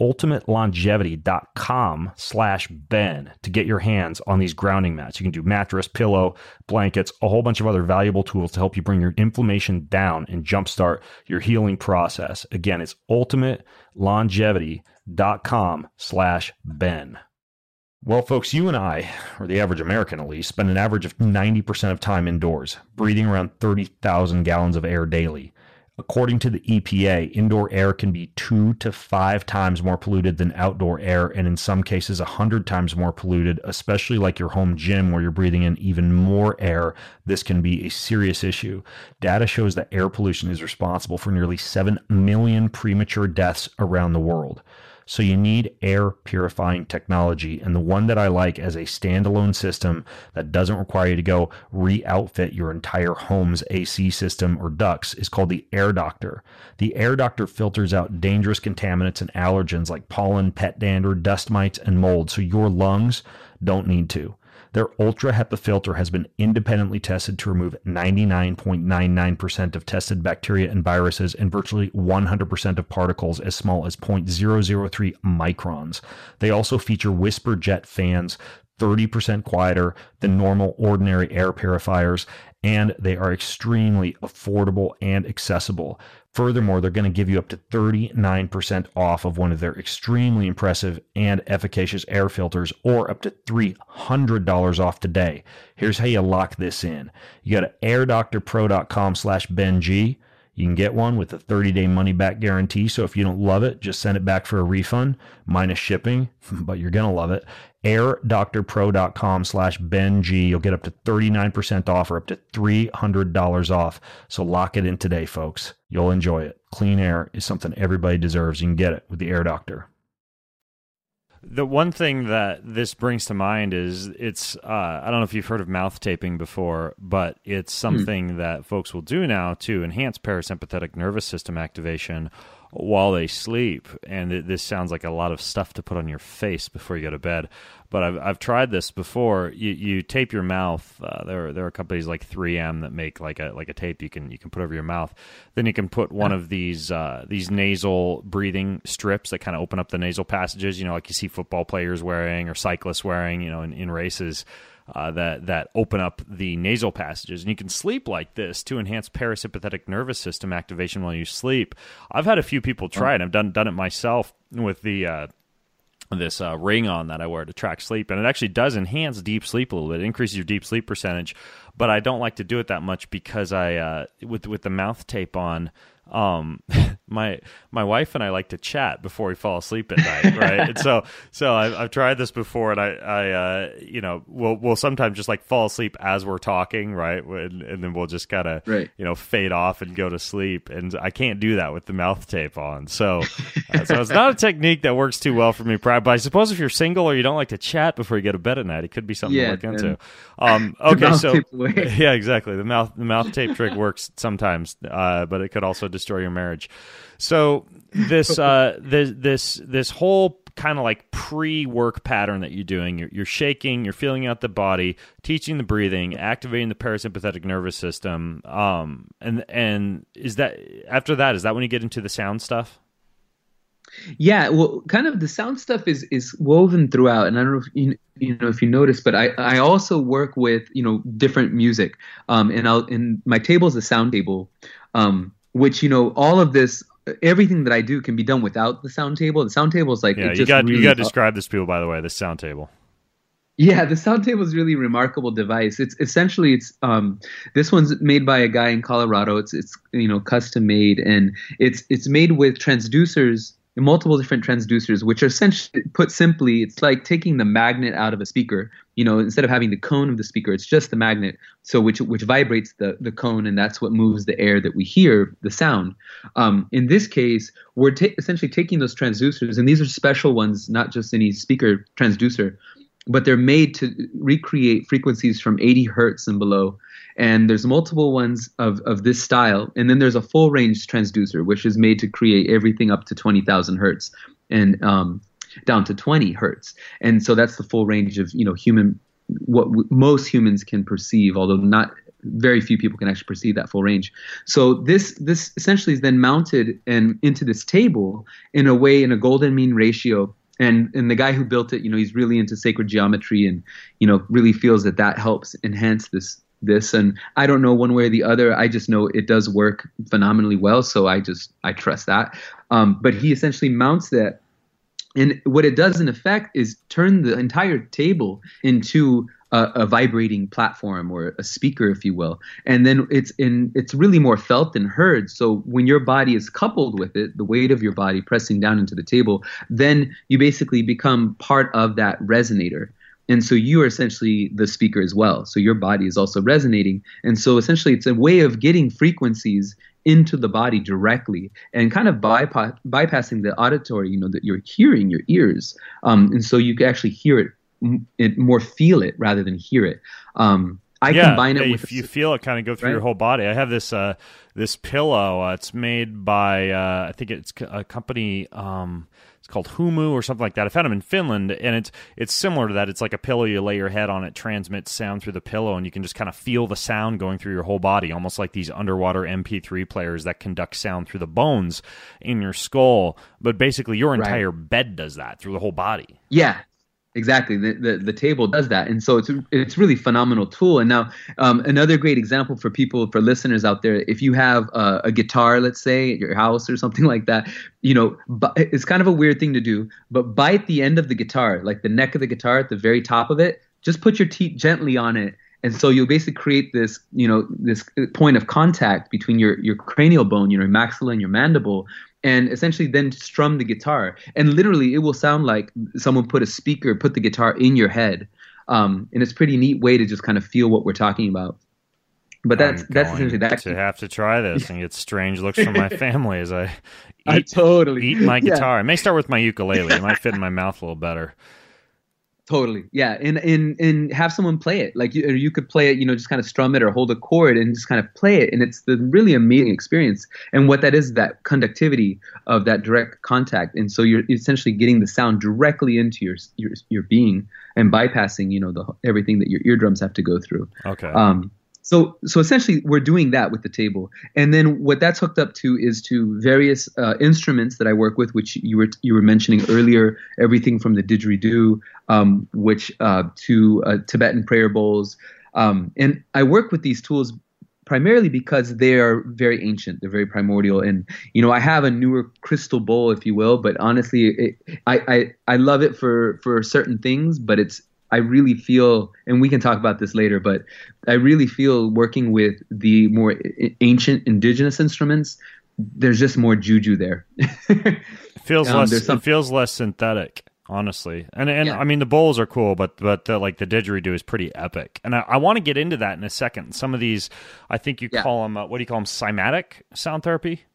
ultimatelongevity.com/Ben to get your hands on these grounding mats. You can do mattress, pillow, blankets, a whole bunch of other valuable tools to help you bring your inflammation down and jumpstart your healing process. Again, it's ultimatelongevity.com/Ben. Well, folks, you and I, or the average American at least, spend an average of 90% of time indoors, breathing around 30,000 gallons of air daily. According to the EPA, indoor air can be 2 to 5 times more polluted than outdoor air, and in some cases 100 times more polluted, especially like your home gym where you're breathing in even more air. This can be a serious issue. Data shows that air pollution is responsible for nearly 7 million premature deaths around the world. So you need air purifying technology, and the one that I like as a standalone system that doesn't require you to go re-outfit your entire home's AC system or ducts is called the Air Doctor. The Air Doctor filters out dangerous contaminants and allergens like pollen, pet dander, dust mites, and mold, so your lungs don't need to. Their Ultra HEPA filter has been independently tested to remove 99.99% of tested bacteria and viruses and virtually 100% of particles as small as 0.003 microns. They also feature whisper jet fans, 30% quieter than normal ordinary air purifiers, and they are extremely affordable and accessible. Furthermore, they're going to give you up to 39% off of one of their extremely impressive and efficacious air filters, or up to $300 off today. Here's how you lock this in. You go to airdoctorpro.com/BenG. You can get one with a 30-day money-back guarantee, so if you don't love it, just send it back for a refund, minus shipping, but you're going to love it. airdoctorpro.com/BenG. You'll get up to 39% off or up to $300 off. So lock it in today, folks. You'll enjoy it. Clean air is something everybody deserves. You can get it with the Air Doctor. The one thing that this brings to mind is it's, I don't know if you've heard of mouth taping before, but it's something that folks will do now to enhance parasympathetic nervous system activation while they sleep. And this sounds like a lot of stuff to put on your face before you go to bed. But I've tried this before. You tape your mouth. There are companies like 3M that make like a tape you can put over your mouth. Then you can put one of these nasal breathing strips that kind of open up the nasal passages. You know, like you see football players wearing or cyclists wearing. You know, in races. That open up the nasal passages, and you can sleep like this to enhance parasympathetic nervous system activation while you sleep. I've had a few people try it. I've done it myself with the this ring on that I wear to track sleep, and it actually does enhance deep sleep a little bit. It increases your deep sleep percentage, but I don't like to do it that much because I with the mouth tape on. My wife and I like to chat before we fall asleep at night, right? And so I've tried this before, and I you know, we'll sometimes just like fall asleep as we're talking, right? And then we'll just kind of you know, fade off and go to sleep. And I can't do that with the mouth tape on. So so it's not a technique that works too well for me. But I suppose if you're single or you don't like to chat before you go to bed at night, it could be something to look into. Okay, so yeah, exactly. The mouth tape trick works sometimes, but it could also destroy your marriage. So this whole kind of like pre-work pattern that you're doing, you're shaking, you're feeling out the body, teaching the breathing, activating the parasympathetic nervous system, and is that after that, is that when you get into the sound stuff? Yeah, well, kind of the sound stuff is woven throughout, and I don't know if you know if you noticed, but I also work with different music, and my table is a sound table, which all of this, everything that I do can be done without the sound table. The sound table is like you got to describe this to people, by the way. The sound table. Yeah, the sound table is really a remarkable device. It's essentially this one's made by a guy in Colorado. It's custom made, and it's made with transducers. Multiple different transducers, which are essentially, put simply, it's like taking the magnet out of a speaker. Instead of having the cone of the speaker, it's just the magnet, so which vibrates the cone, and that's what moves the air that we hear, the sound. In this case, we're essentially taking those transducers, and these are special ones, not just any speaker transducer, but they're made to recreate frequencies from 80 hertz and below. And there's multiple ones of this style. And then there's a full range transducer, which is made to create everything up to 20,000 hertz and down to 20 hertz. And so that's the full range of, what most humans can perceive, although not very few people can actually perceive that full range. So this essentially is then mounted into this table in a golden mean ratio. And the guy who built it, he's really into sacred geometry and, really feels that helps enhance this. And I don't know one way or the other. I just know it does work phenomenally well. So I trust that. But he essentially mounts that. And what it does in effect is turn the entire table into a vibrating platform or a speaker, if you will. And then it's really more felt than heard. So when your body is coupled with it, the weight of your body pressing down into the table, then you basically become part of that resonator. And so you are essentially the speaker as well. So your body is also resonating. And so essentially it's a way of getting frequencies into the body directly and kind of bypassing the auditory, that you're hearing, your ears. And so you can actually hear it more feel it rather than hear it. I combine it with... You feel it kind of go through your whole body. I have this pillow. It's made by, I think it's a company... it's called Humu or something like that. I found them in Finland, and it's similar to that. It's like a pillow. You lay your head on it, transmits sound through the pillow, and you can just kind of feel the sound going through your whole body, almost like these underwater MP3 players that conduct sound through the bones in your skull. But basically, your entire bed does that through the whole body. Yeah. Exactly. The table does that. And so it's really phenomenal tool. And now another great example for listeners out there, if you have a guitar, let's say at your house or something like that, it's kind of a weird thing to do, but bite the end of the guitar, like the neck of the guitar at the very top of it, just put your teeth gently on it And so you'll basically create this, this point of contact between your cranial bone, your maxilla and your mandible, and essentially then strum the guitar. And literally it will sound like someone put the guitar in your head. And it's a pretty neat way to just kind of feel what we're talking about. But that's essentially that. To have to try this and get strange looks from my family as I totally eat my guitar. I may start with my ukulele. It might fit in my mouth a little better. Totally, yeah, and have someone play it. Like you could play it, just kind of strum it or hold a chord and just kind of play it, and it's the really amazing experience. And what that is that conductivity of that direct contact, and so you're essentially getting the sound directly into your being and bypassing everything that your eardrums have to go through. Okay. So essentially, we're doing that with the table, and then what that's hooked up to is to various instruments that I work with, which you were mentioning earlier. Everything from the didgeridoo, to Tibetan prayer bowls, and I work with these tools primarily because they are very ancient. They're very primordial, and I have a newer crystal bowl, if you will. But honestly, I love it for certain things, but I really feel, and we can talk about this later, but I really feel working with the more ancient indigenous instruments, there's just more juju there. It feels less synthetic, honestly. And yeah. I mean, the bowls are cool, but like the didgeridoo is pretty epic. And I want to get into that in a second. Some of these, I think you call them, what do you call them? Cymatic sound therapy?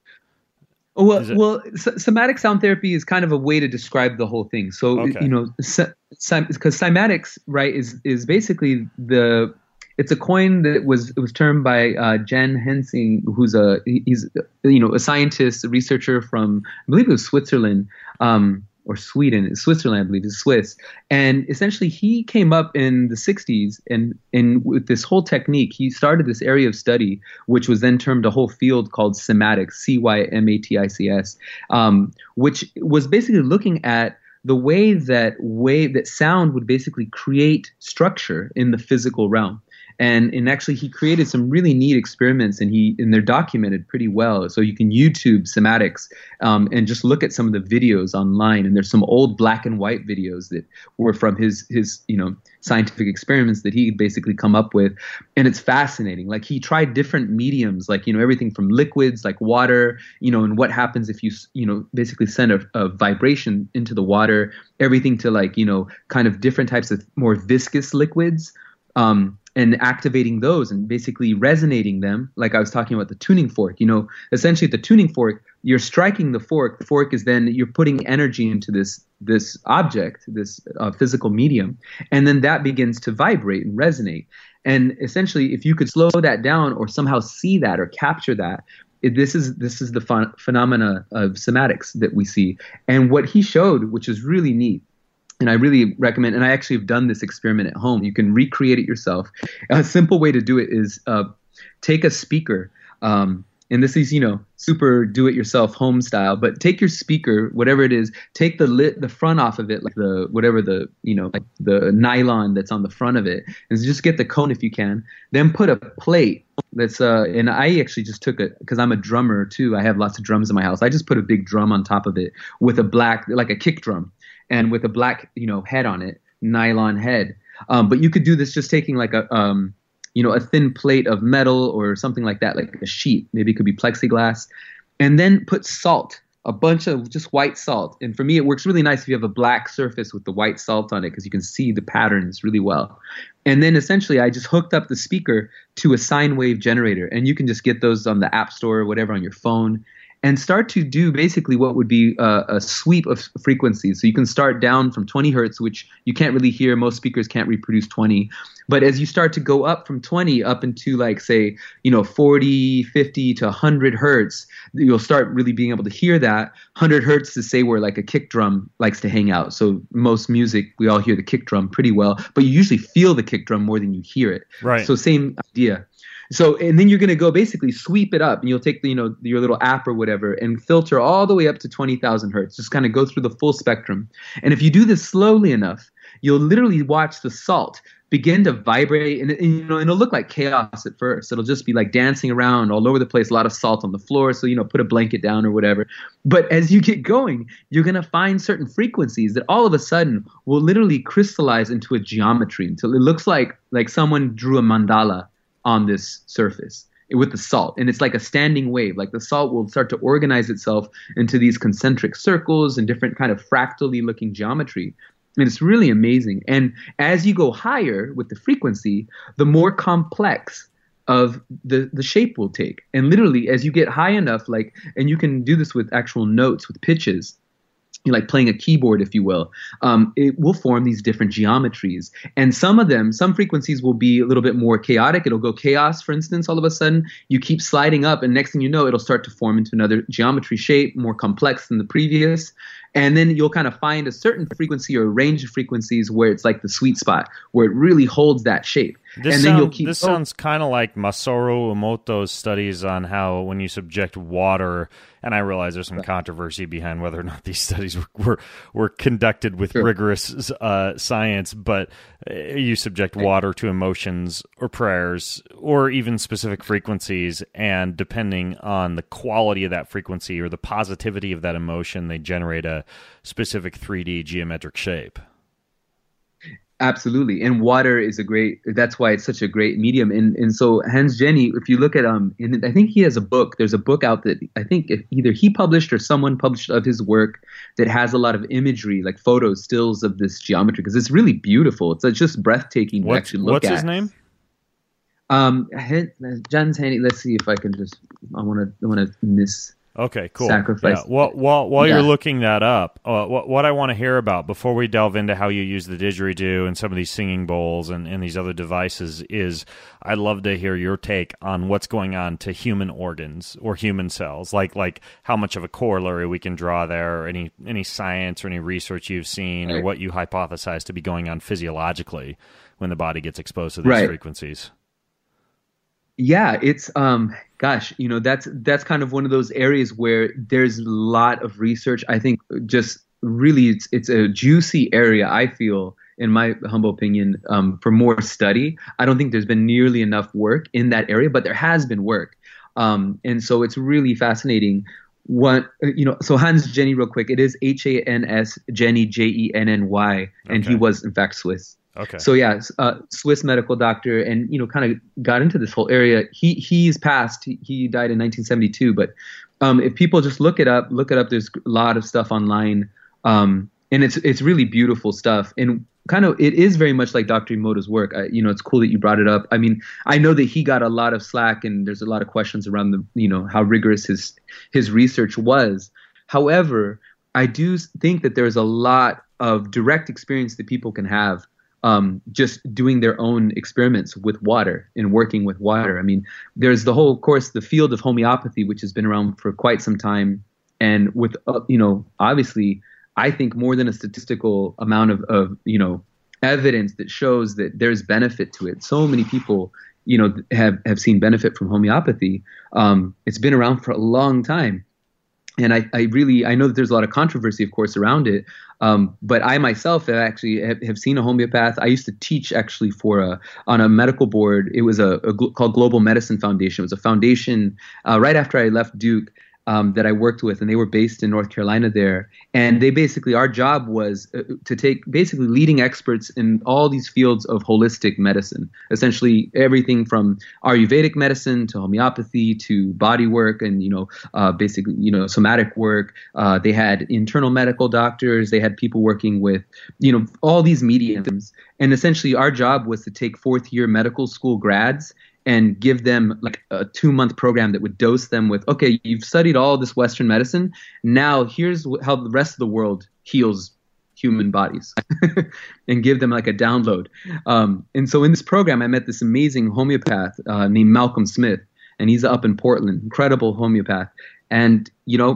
Well, somatic sound therapy is kind of a way to describe the whole thing. So, okay. Because cymatics, right, is basically it's a coin that was termed by Jan Hensing, who's a scientist, a researcher from, I believe it was Switzerland, or Sweden. Switzerland, I believe, is Swiss. And essentially he came up in the 60s and with this whole technique, he started this area of study, which was then termed a whole field called cymatics, C-Y-M-A-T-I-C-S, which was basically looking at the way that sound would basically create structure in the physical realm. And actually he created some really neat experiments, and they're documented pretty well. So you can YouTube cymatics and just look at some of the videos online. And there's some old black and white videos that were from his scientific experiments that he basically come up with. And it's fascinating. Like he tried different mediums, like, everything from liquids like water, and what happens if you basically send a vibration into the water, everything to like, kind of different types of more viscous liquids. And activating those and basically resonating them, like I was talking about the tuning fork. Essentially the tuning fork, you're striking the fork. The fork is then you're putting energy into this object, this physical medium, and then that begins to vibrate and resonate. And essentially, if you could slow that down or somehow see that or capture that, this is the phenomena of cymatics that we see. And what he showed, which is really neat, and I really recommend, and I actually have done this experiment at home. You can recreate it yourself. A simple way to do it is take a speaker, and this is, super do-it-yourself home style, but take your speaker, whatever it is, take the front off of it, like the nylon that's on the front of it, and just get the cone if you can. Then put a plate that's, and I actually just took it, because I'm a drummer too. I have lots of drums in my house. I just put a big drum on top of it with a black, like a kick drum, and with a black, head on it, nylon head. But you could do this just taking like a thin plate of metal or something like that, like a sheet. Maybe it could be plexiglass. And then put salt, a bunch of just white salt. And for me, it works really nice if you have a black surface with the white salt on it, because you can see the patterns really well. And then essentially I just hooked up the speaker to a sine wave generator. And you can just get those on the App Store or whatever on your phone, and start to do basically what would be a sweep of frequencies. So you can start down from 20 hertz, which you can't really hear. Most speakers can't reproduce 20. But as you start to go up from 20 up into like, say, 40, 50 to 100 hertz, you'll start really being able to hear that. 100 hertz is, say, where like a kick drum likes to hang out. So most music, we all hear the kick drum pretty well, but you usually feel the kick drum more than you hear it. Right. So same idea. So, and then you're going to go basically sweep it up, and you'll take your little app or whatever and filter all the way up to 20,000 hertz. Just kind of go through the full spectrum. And if you do this slowly enough, you'll literally watch the salt begin to vibrate, and it'll look like chaos at first. It'll just be like dancing around all over the place, a lot of salt on the floor. So, put a blanket down or whatever. But as you get going, you're going to find certain frequencies that all of a sudden will literally crystallize into a geometry until it looks like someone drew a mandala on this surface with the salt. And it's like a standing wave. Like the salt will start to organize itself into these concentric circles and different kind of fractally looking geometry. And it's really amazing. And as you go higher with the frequency, the more complex of the shape will take. And literally, as you get high enough, and you can do this with actual notes, with pitches, like playing a keyboard, if you will, it will form these different geometries. And some frequencies will be a little bit more chaotic. It'll go chaos, for instance, all of a sudden. You keep sliding up, and next thing you know, it'll start to form into another geometry shape, more complex than the previous. And then you'll kind of find a certain frequency or a range of frequencies where it's like the sweet spot, where it really holds that shape. This sounds kind of like Masaru Emoto's studies on how when you subject water, and I realize there's some controversy behind whether or not these studies were conducted with rigorous science, but you subject water to emotions or prayers or even specific frequencies, and depending on the quality of that frequency or the positivity of that emotion, they generate a specific 3D geometric shape. Absolutely. And water is that's why it's such a great medium. And so Hans Jenny, if you look at, and I think he has a book, there's a book out that I think either he published or someone published of his work that has a lot of imagery, like photos, stills of this geometry, because it's really beautiful. It's just breathtaking to actually look at. What's his name? Jens Haney. Let's see if I can I want to miss. Okay, cool. Sacrifice. Yeah. While you're looking that up, what I want to hear about before we delve into how you use the didgeridoo and some of these singing bowls and these other devices is I'd love to hear your take on what's going on to human organs or human cells, like how much of a corollary we can draw there, or any science or any research you've seen, or what you hypothesize to be going on physiologically when the body gets exposed to these frequencies. Yeah, it's gosh, that's kind of one of those areas where there's a lot of research. I think just really it's a juicy area, I feel, in my humble opinion, for more study. I don't think there's been nearly enough work in that area, but there has been work. And so it's really fascinating. So Hans Jenny, real quick, it is Hans Jenny, Jenny, and he was in fact Swiss. Okay. So yeah, Swiss medical doctor, and kind of got into this whole area. He's passed. He died in 1972. But if people just look it up. There's a lot of stuff online, and it's really beautiful stuff. And kind of it is very much like Dr. Emoto's work. It's cool that you brought it up. I mean, I know that he got a lot of slack, and there's a lot of questions around how rigorous his research was. However, I do think that there's a lot of direct experience that people can have. Just doing their own experiments with water and working with water. I mean, there's the field of homeopathy, which has been around for quite some time. And with, obviously, I think more than a statistical amount of evidence that shows that there's benefit to it. So many people, have seen benefit from homeopathy. It's been around for a long time. And I know that there's a lot of controversy, of course, around it. But I myself have seen a homeopath. I used to teach actually on a medical board. It was called Global Medicine Foundation. It was a foundation right after I left Duke that I worked with, and they were based in North Carolina there. And our job was to take basically leading experts in all these fields of holistic medicine, essentially everything from Ayurvedic medicine to homeopathy to body work and, basically, somatic work. They had internal medical doctors. They had people working with, all these mediums. And essentially our job was to take fourth-year medical school grads and give them like a 2-month program that would dose them with, okay, you've studied all this Western medicine. Now here's how the rest of the world heals human bodies and give them like a download. And so in this program, I met this amazing homeopath named Malcolm Smith, and he's up in Portland, incredible homeopath. And,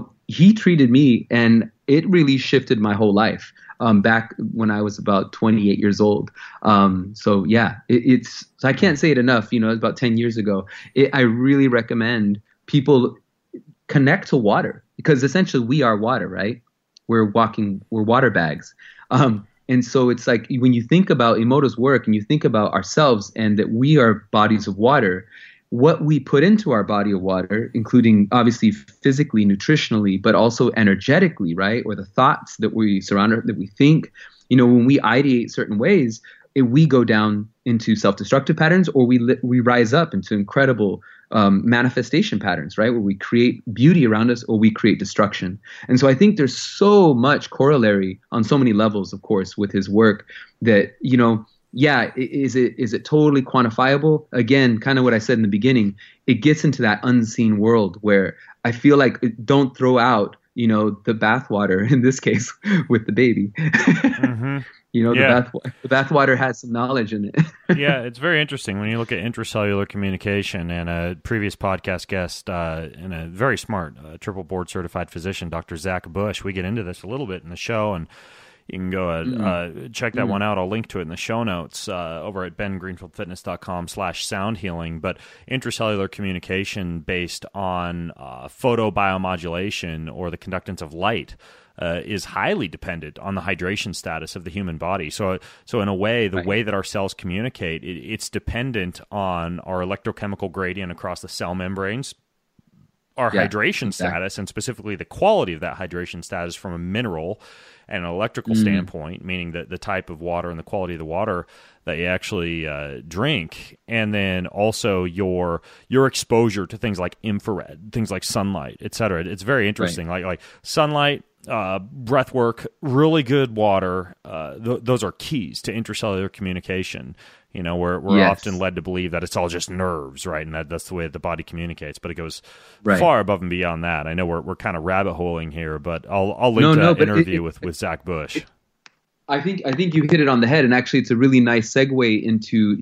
he treated me, and it really shifted my whole life back when I was about 28 years old. So yeah, I can't say it enough. It was about 10 years ago. I really recommend people connect to water, because essentially we are water, right? We're water bags. And so it's like when you think about Emoto's work and you think about ourselves and that we are bodies of water, what we put into our body of water, including obviously physically, nutritionally, but also energetically, right? Or the thoughts that we that we think, when we ideate certain ways, we go down into self-destructive patterns, or we rise up into incredible manifestation patterns, right? Where we create beauty around us or we create destruction. And so I think there's so much corollary on so many levels, of course, with his work that, is it totally quantifiable? Again, kind of what I said in the beginning, it gets into that unseen world where I feel like don't throw out, the bathwater in this case with the baby. Mm-hmm. The bathwater has some knowledge in it. Yeah, it's very interesting when you look at intracellular communication. And a previous podcast guest and a very smart triple board certified physician, Dr. Zach Bush, we get into this a little bit in the show, and you can go check that one out. I'll link to it in the show notes over at bengreenfieldfitness.com/sound healing. But intracellular communication based on photobiomodulation, or the conductance of light, is highly dependent on the hydration status of the human body. So in a way, the way that our cells communicate, it's dependent on our electrochemical gradient across the cell membranes, our hydration status, and specifically the quality of that hydration status from a mineral and an electrical standpoint, meaning that the type of water and the quality of the water that you actually drink, and then also your exposure to things like infrared, things like sunlight, et cetera. It's very interesting. Right. Like sunlight, breath work, really good water. Those are keys to intracellular communication. We're often led to believe that it's all just nerves, right? And that's the way that the body communicates, but it goes far above and beyond that. I know we're kind of rabbit holing here, but I'll link to that interview with Zach Bush. I think you hit it on the head, and actually it's a really nice segue into,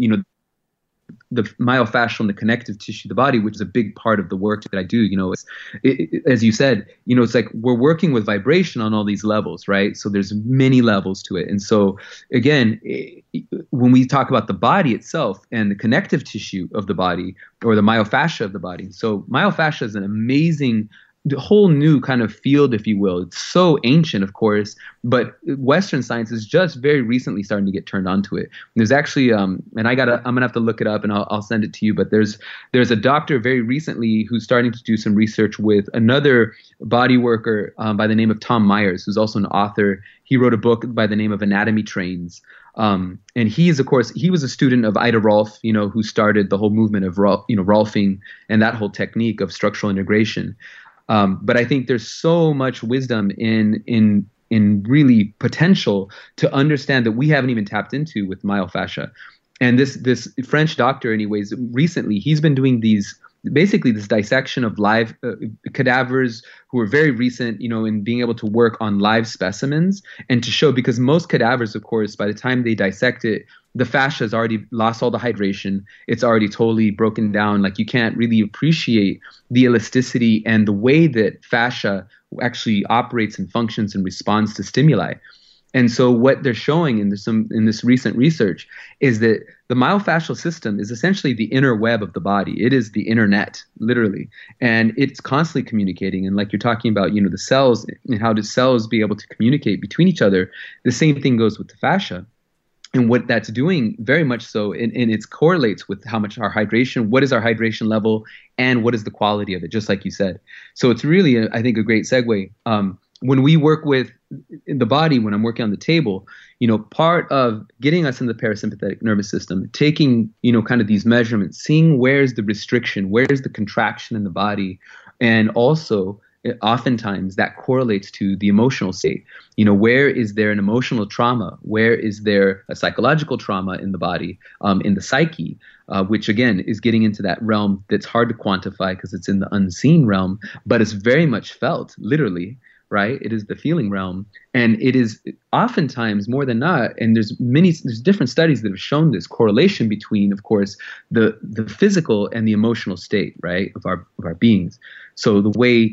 the myofascial and the connective tissue of the body, which is a big part of the work that I do. As you said, it's like we're working with vibration on all these levels, right? So there's many levels to it. And so again, when we talk about the body itself and the connective tissue of the body, or the myofascia of the body, so myofascia is an amazing whole new kind of field, if you will. It's so ancient, of course, but Western science is just very recently starting to get turned onto it. There's actually, and I'm gonna have to look it up, and I'll send it to you. But there's a doctor very recently who's starting to do some research with another body worker by the name of Tom Myers, who's also an author. He wrote a book by the name of Anatomy Trains. And he was a student of Ida Rolf, who started the whole movement of Rolfing and that whole technique of structural integration. But I think there's so much wisdom in really potential to understand that we haven't even tapped into with myofascia. And this French doctor, anyways, recently he's been doing basically this dissection of live cadavers who are very recent, in being able to work on live specimens and to show, because most cadavers, of course, by the time they dissect it, the fascia has already lost all the hydration. It's already totally broken down. Like, you can't really appreciate the elasticity and the way that fascia actually operates and functions and responds to stimuli. And so what they're showing in this recent research is that the myofascial system is essentially the inner web of the body. It is the internet, literally. And it's constantly communicating. And like you're talking about, the cells and how do cells be able to communicate between each other, the same thing goes with the fascia. And what that's doing very much so, and it correlates with how much our hydration, what is our hydration level, and what is the quality of it, just like you said. So it's really, I think, a great segue. When we work with the body, when I'm working on the table, part of getting us in the parasympathetic nervous system, taking, kind of these measurements, seeing where's the restriction, where's the contraction in the body, and also oftentimes that correlates to the emotional state. Where is there an emotional trauma? Where is there a psychological trauma in the body, in the psyche, which again is getting into that realm that's hard to quantify because it's in the unseen realm, but it's very much felt, literally, right? It is the feeling realm. And it is oftentimes, more than not, and there's different studies that have shown this correlation between, of course, the physical and the emotional state, right, of our beings. So the way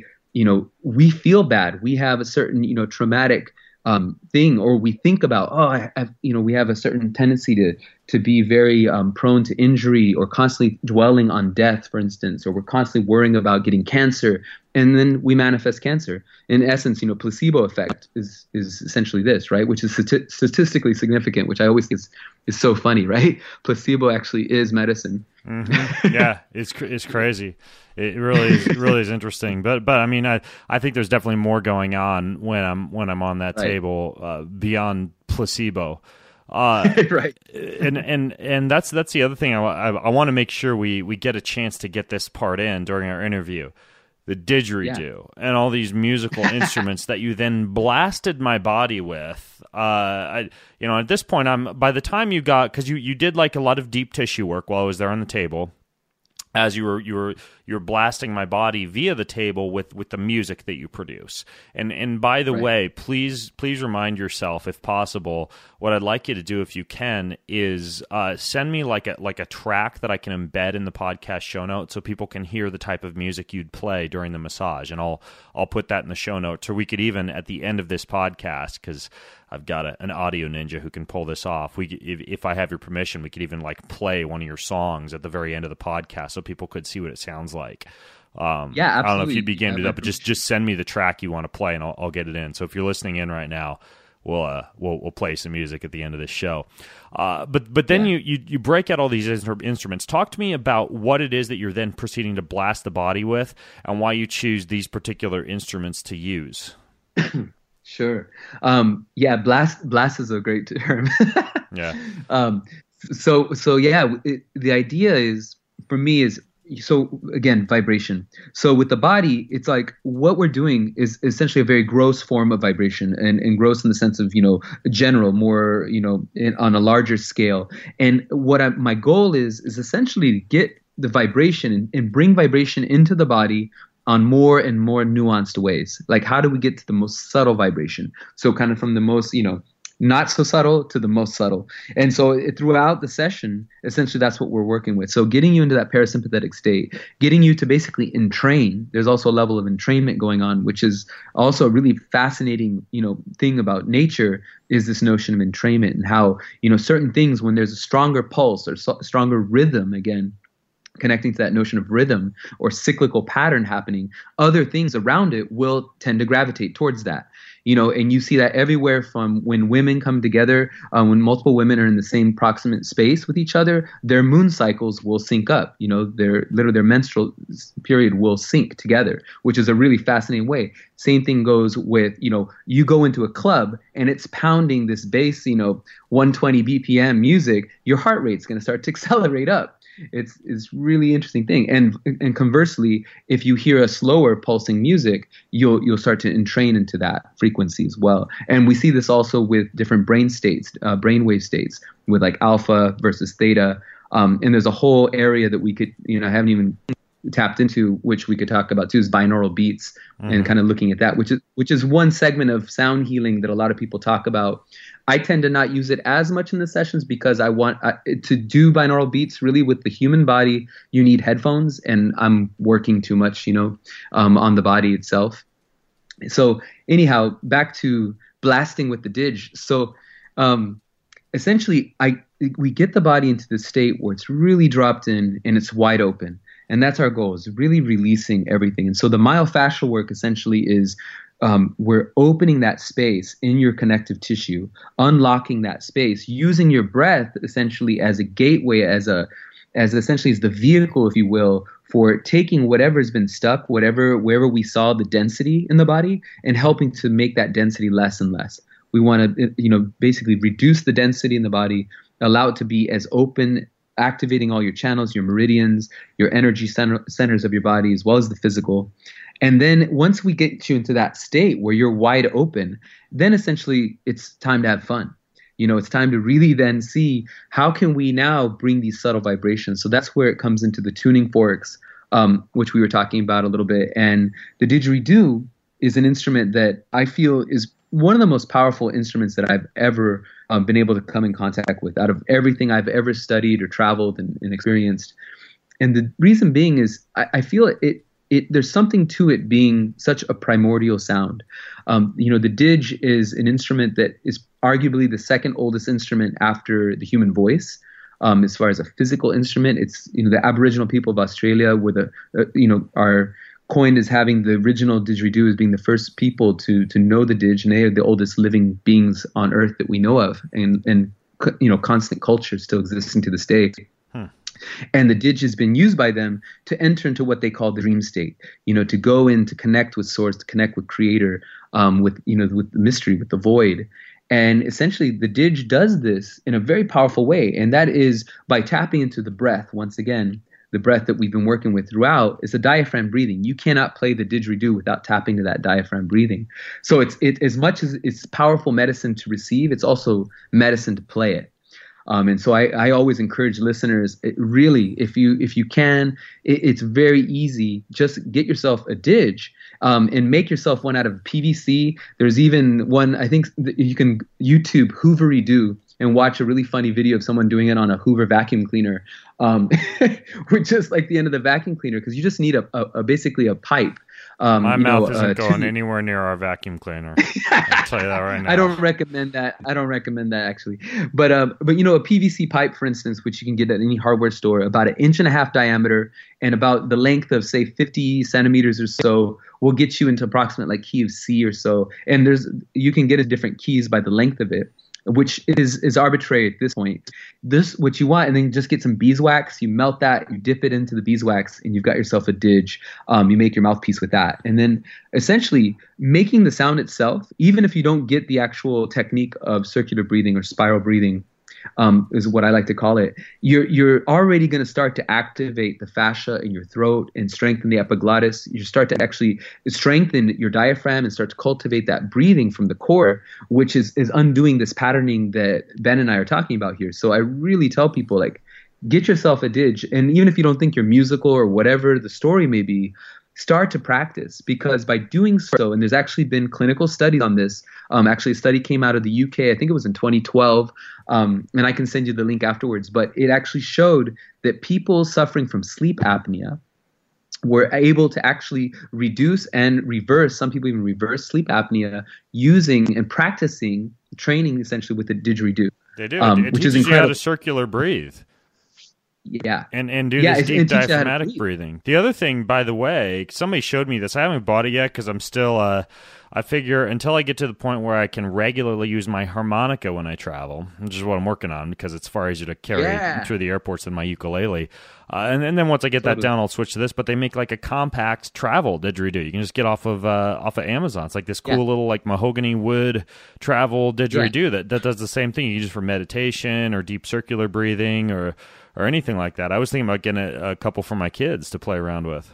we feel bad, we have a certain, traumatic thing, or we think about, we have a certain tendency to be very prone to injury or constantly dwelling on death, for instance, or we're constantly worrying about getting cancer, and then we manifest cancer. In essence, placebo effect is essentially this, right? Which is statistically significant, which I always think is so funny, right? Placebo actually is medicine. Mm-hmm. Yeah, it's crazy. It really is interesting. But I mean, I think there's definitely more going on when I'm on that table beyond placebo. Right. And that's the other thing I want to make sure we get a chance to get this part in during our interview. The didgeridoo and all these musical instruments that you then blasted my body with. At this point, by the time you got, because you did like a lot of deep tissue work while I was there on the table, as you were blasting my body via the table with the music that you produce. And by the way, please remind yourself, if possible, what I'd like you to do, if you can, is send me like a track that I can embed in the podcast show notes so people can hear the type of music you'd play during the massage. And I'll put that in the show notes, or we could even at the end of this podcast, because I've got an audio ninja who can pull this off. If I have your permission, we could even like play one of your songs at the very end of the podcast so people could see what it sounds like. Absolutely. I don't know if you'd be game to do that, but just send me the track you want to play and I'll get it in. So if you're listening in right now, we'll play some music at the end of this show. But then you break out all these instruments. Talk to me about what it is that you're then proceeding to blast the body with and why you choose these particular instruments to use. Sure. Blast is a great term. Yeah. The idea is, for me, is, so again, vibration. So with the body, it's like what we're doing is essentially a very gross form of vibration, and gross in the sense of, general, more, on a larger scale. And what my goal is essentially to get the vibration and bring vibration into the body on more and more nuanced ways. Like, how do we get to the most subtle vibration? So kind of from the most, not so subtle to the most subtle. And so throughout the session, essentially that's what we're working with. So getting you into that parasympathetic state, getting you to basically entrain. There's also a level of entrainment going on, which is also a really fascinating, thing about nature, is this notion of entrainment, and how, certain things, when there's a stronger pulse or stronger rhythm, again, connecting to that notion of rhythm or cyclical pattern happening, other things around it will tend to gravitate towards that. And you see that everywhere, from when women come together, when multiple women are in the same proximate space with each other, their moon cycles will sync up. Their menstrual period will sync together, which is a really fascinating way. Same thing goes with, you go into a club and it's pounding this bass, 120 BPM music, your heart rate's going to start to accelerate up. It's really interesting thing. And conversely, if you hear a slower pulsing music, you'll start to entrain into that frequency as well. And we see this also with different brain states, brainwave states, with like alpha versus theta. And there's a whole area that we could, haven't even tapped into, which we could talk about too, is binaural beats, and kind of looking at that, which is one segment of sound healing that a lot of people talk about. I tend to not use it as much in the sessions because I want to do binaural beats really with the human body. You need headphones, and I'm working too much, on the body itself. So anyhow, back to blasting with the didge. So essentially, we get the body into the state where it's really dropped in and it's wide open. And that's our goal, is really releasing everything. And so the myofascial work essentially is we're opening that space in your connective tissue, unlocking that space, using your breath essentially as a gateway, as essentially as the vehicle, if you will, for taking whatever's been stuck, wherever we saw the density in the body, and helping to make that density less and less. We want to, basically reduce the density in the body, allow it to be as open, activating all your channels, your meridians, your energy centers of your body, as well as the physical. And then once we get you into that state where you're wide open, then essentially it's time to have fun. It's time to really then see, how can we now bring these subtle vibrations? So that's where it comes into the tuning forks, which we were talking about a little bit. And the didgeridoo is an instrument that I feel is one of the most powerful instruments that I've ever been able to come in contact with, out of everything I've ever studied or traveled and experienced. And the reason being is I feel there's something to it being such a primordial sound. The didge is an instrument that is arguably the second oldest instrument after the human voice. As far as a physical instrument, it's, the Aboriginal people of Australia were are coined as having the original didgeridoo as being the first people to know the didge, and they are the oldest living beings on Earth that we know of, and constant culture still existing to this day. And the didge has been used by them to enter into what they call the dream state, to go in, to connect with source, to connect with creator, with the mystery, with the void. And essentially the didge does this in a very powerful way. And that is by tapping into the breath. Once again, the breath that we've been working with throughout is a diaphragm breathing. You cannot play the didgeridoo without tapping to that diaphragm breathing. So it's as much as it's powerful medicine to receive, it's also medicine to play it. And so I always encourage listeners, really, if you can, it's very easy. Just get yourself a didge, and make yourself one out of PVC. There's even one, I think you can YouTube Hoovery-Doo and watch a really funny video of someone doing it on a Hoover vacuum cleaner, with just like the end of the vacuum cleaner, because you just need basically a pipe. My mouth isn't going anywhere near our vacuum cleaner. I'll tell you that right now. I don't recommend that actually. But a PVC pipe, for instance, which you can get at any hardware store, about 1.5 inches diameter and about the length of, say, 50 centimeters or so, will get you into approximate like key of C or so. And you can get different keys by the length of it, which is arbitrary at this point. This what you want, and then just get some beeswax. You melt that, you dip it into the beeswax, and you've got yourself a didge. You make your mouthpiece with that, and then essentially making the sound itself, even if you don't get the actual technique of circular breathing or spiral breathing, is what I like to call it. You're already going to start to activate the fascia in your throat and strengthen the epiglottis. You start to actually strengthen your diaphragm and start to cultivate that breathing from the core, which is undoing this patterning that Ben and I are talking about here. So I really tell people, like, get yourself a didge, and even if you don't think you're musical or whatever the story may be, start to practice, because by doing so, and there's actually been clinical studies on this. Actually, a study came out of the UK, I think it was in 2012, and I can send you the link afterwards, but it actually showed that people suffering from sleep apnea were able to actually reduce and reverse, some people even reverse sleep apnea using and practicing training essentially with the didgeridoo. They do. It which teaches is incredible. you how to circular breathe. Yeah. And do this deep diaphragmatic breathing. The other thing, by the way, somebody showed me this. I haven't bought it yet because I'm still, I figure until I get to the point where I can regularly use my harmonica when I travel, which is what I'm working on because it's far easier to carry through the airports than my ukulele. And then once I get that down, I'll switch to this. But they make like a compact travel didgeridoo. You can just get off of Amazon. It's like this cool little like mahogany wood travel didgeridoo that does the same thing. You use it for meditation or deep circular breathing or anything like that. I was thinking about getting a couple for my kids to play around with.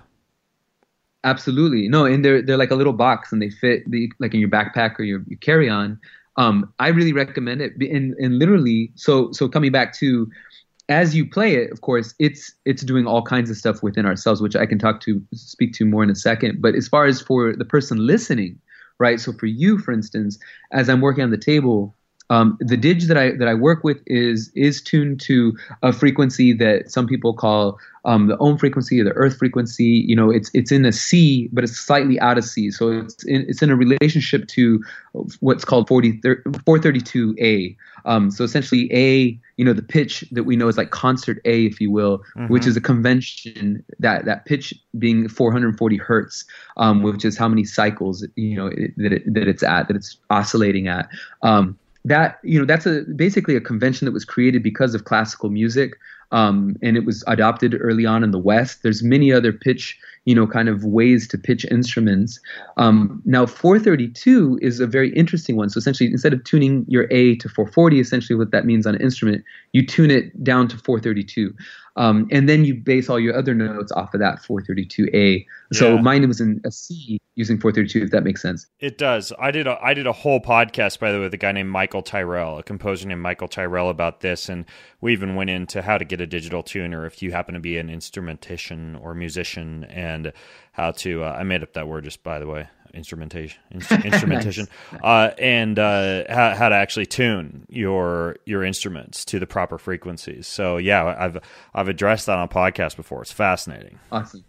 Absolutely. No, and they're like a little box, and they fit like in your backpack or your carry-on. I really recommend it. And literally, so coming back to, as you play it, of course, it's doing all kinds of stuff within ourselves, which I can speak to more in a second. But as far as for the person listening, right? So for you, for instance, as I'm working on the table, the didge that I work with is tuned to a frequency that some people call the Om frequency or the Earth frequency. It's in a C, but it's slightly out of C. So it's in a relationship to what's called 432A. So essentially A, the pitch that we know is like concert A, if you will, which is a convention, that pitch being 440 hertz, which is how many cycles that it's oscillating at. That's basically a convention that was created because of classical music, and it was adopted early on in the West. There's many other pitch, kind of ways to pitch instruments. Now 432 is a very interesting one. So essentially, instead of tuning your A to 440, essentially what that means on an instrument, you tune it down to 432. And then you base all your other notes off of that 432A. So mine was in a C using 432, if that makes sense. It does. I did a whole podcast, by the way, with a guy named Michael Tyrell, a composer named Michael Tyrell, about this. And we even went into how to get a digital tuner if you happen to be an instrumentician or musician, and how to, I made up that word just by the way, instrumentation, nice. And how to actually tune your instruments to the proper frequencies. So yeah, I've addressed that on a podcast before. It's fascinating. Awesome.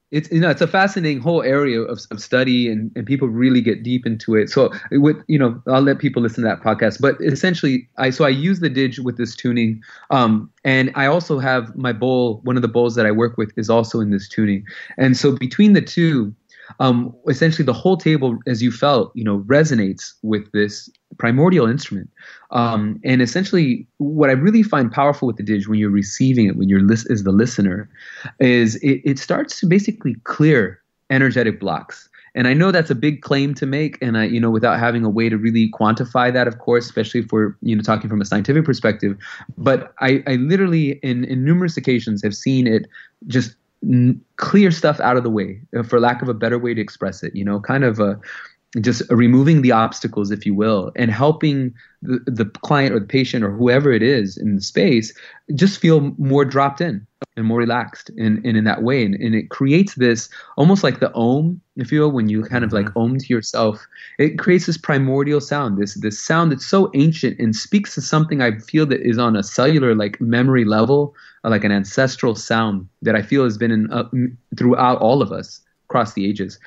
it's a fascinating whole area of study, and people really get deep into it. So I'll let people listen to that podcast. But essentially, I use the Didge with this tuning, and I also have my bowl. One of the bowls that I work with is also in this tuning, and so between the two, essentially the whole table, as you felt, resonates with this primordial instrument. And essentially what I really find powerful with the Didge when you're receiving it, when you're as the listener, is it starts to basically clear energetic blocks. And I know that's a big claim to make, and without having a way to really quantify that, of course, especially if we're, talking from a scientific perspective. But I literally in numerous occasions have seen it just clear stuff out of the way, for lack of a better way to express it, kind of just removing the obstacles, if you will, and helping the client or the patient or whoever it is in the space just feel more dropped in and more relaxed in that way. And it creates this almost like the Om, if you will, when you kind of like Om to yourself, it creates this primordial sound, this sound that's so ancient and speaks to something I feel that is on a cellular, like memory level, like an ancestral sound that I feel has been throughout all of us across the ages.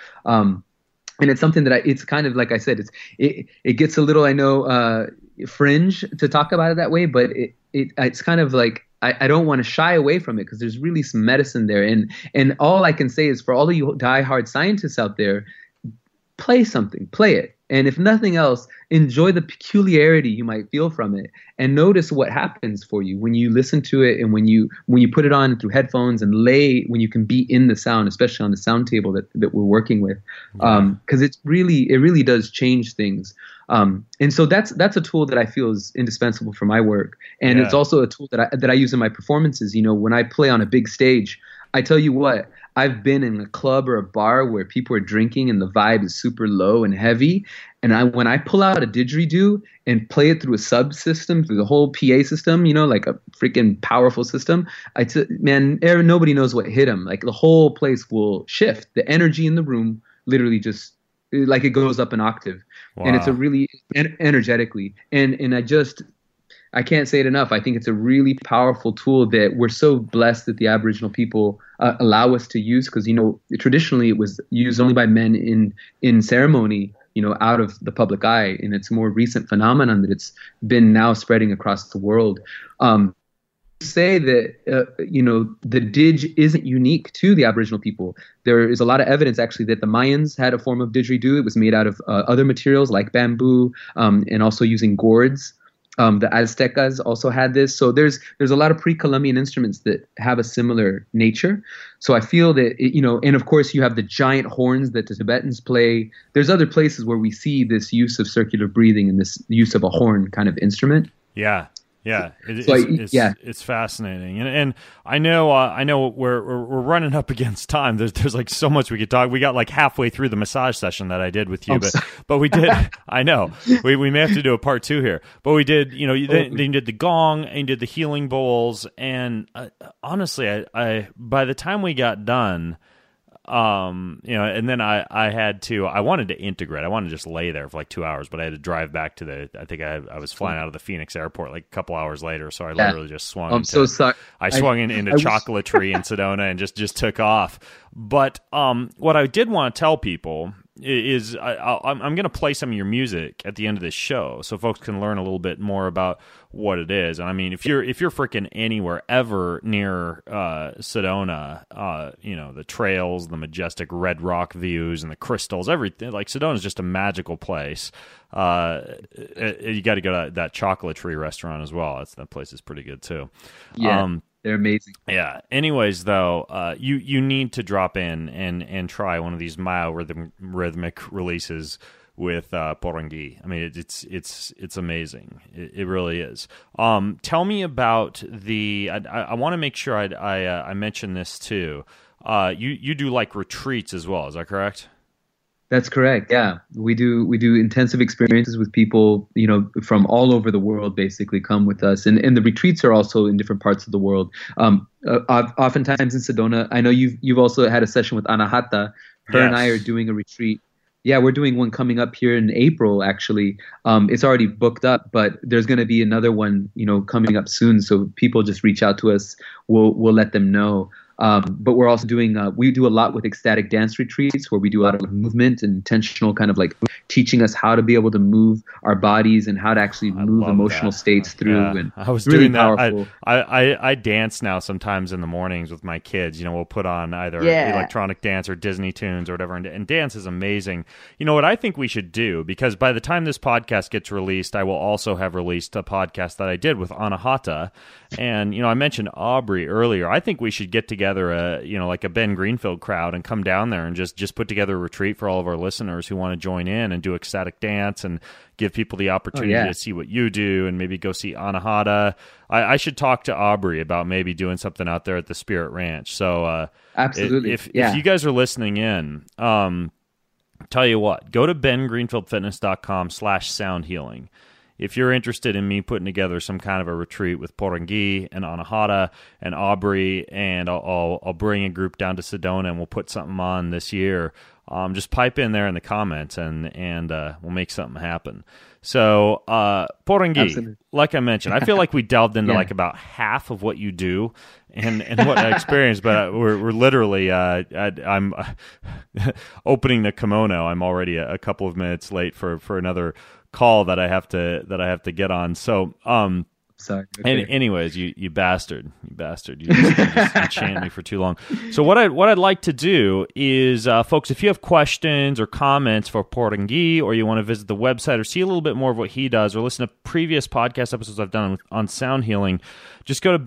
And it's something that it's kind of, like I said, it gets a little, I know, fringe to talk about it that way, but it's kind of like, I don't want to shy away from it because there's really some medicine there. And all I can say is, for all of you diehard scientists out there, play it. And if nothing else, enjoy the peculiarity you might feel from it, and notice what happens for you when you listen to it, and when you put it on through headphones and when you can be in the sound, especially on the sound table that we're working with, because it really does change things. And so that's a tool that I feel is indispensable for my work, and it's also a tool that I use in my performances. When I play on a big stage, I tell you what, I've been in a club or a bar where people are drinking and the vibe is super low and heavy. And when I pull out a didgeridoo and play it through a subsystem, through the whole PA system, like a freaking powerful system, nobody knows what hit them. Like, the whole place will shift. The energy in the room literally just, like, it goes up an octave. Wow. And it's a really energetically. And I can't say it enough. I think it's a really powerful tool that we're so blessed that the Aboriginal people allow us to use, because, traditionally it was used only by men in ceremony, out of the public eye. And it's a more recent phenomenon that it's been now spreading across the world. Say that, the Didge isn't unique to the Aboriginal people. There is a lot of evidence, actually, that the Mayans had a form of didgeridoo. It was made out of other materials like bamboo, and also using gourds. The Aztecas also had this. So there's a lot of pre-Columbian instruments that have a similar nature. So I feel that, and of course you have the giant horns that the Tibetans play. There's other places where we see this use of circular breathing and this use of a horn kind of instrument. Yeah. Yeah, it's fascinating, and I know we're running up against time. There's like so much we could talk. We got like halfway through the massage session that I did with you, but we did. I know we may have to do a part 2 here, but we did. Then you did the gong and you did the healing bowls, and honestly, I by the time we got done. And then I wanted to integrate. I wanted to just lay there for like 2 hours, but I had to drive back to I was flying out of the Phoenix airport like a couple hours later. So I literally just swung. I'm so sorry. I swung into Chocolatry in Sedona and just took off. But, what I did want to tell people is I'm going to play some of your music at the end of this show so folks can learn a little bit more about what it is. And I mean, if you're freaking anywhere ever near Sedona, the trails, the majestic red rock views and the crystals, everything, like Sedona is just a magical place. You got to go to that Chocolatry restaurant as well. That place is pretty good too. Yeah. They're amazing. Yeah. Anyways, though, you need to drop in and try one of these Maya rhythmic releases with Porangui. I mean, it's amazing. It really is. Tell me about the. I want to make sure I mention this too. You do like retreats as well. Is that correct? That's correct. Yeah, we do intensive experiences with people, from all over the world. Basically, come with us, and the retreats are also in different parts of the world. Oftentimes in Sedona, I know you've also had a session with Anahata. Her and I are doing a retreat. Yeah, we're doing one coming up here in April. Actually, it's already booked up, but there's going to be another one, coming up soon. So people just reach out to us. We'll let them know. But we're also doing, we do a lot with ecstatic dance retreats where we do a lot of movement and intentional kind of like teaching us how to be able to move our bodies and how to actually move emotional states through. Yeah. And I was really doing that. powerful. I dance now sometimes in the mornings with my kids. We'll put on either electronic dance or Disney tunes or whatever. And dance is amazing. You know what I think we should do, because by the time this podcast gets released, I will also have released a podcast that I did with Anahata. And, I mentioned Aubrey earlier. I think we should get together like a Ben Greenfield crowd and come down there and just put together a retreat for all of our listeners who want to join in and do ecstatic dance and give people the opportunity to see what you do and maybe go see Anahata. I should talk to Aubrey about maybe doing something out there at the Spirit Ranch. So absolutely, if you guys are listening in, tell you what, go to bengreenfieldfitness.com/soundhealing. If you're interested in me putting together some kind of a retreat with Porangui and Anahata and Aubrey, and I'll bring a group down to Sedona and we'll put something on this year, just pipe in there in the comments and we'll make something happen. So Porangui, like I mentioned, I feel like we delved into like about half of what you do and what I experienced, but we're literally I'm opening the kimono. I'm already a couple of minutes late for another call that I have to get on. So sorry. Okay. Anyways, you bastard. You just enchant me for too long. So what I'd like to do is, folks, if you have questions or comments for Porangui, or you want to visit the website or see a little bit more of what he does, or listen to previous podcast episodes I've done on sound healing, just go to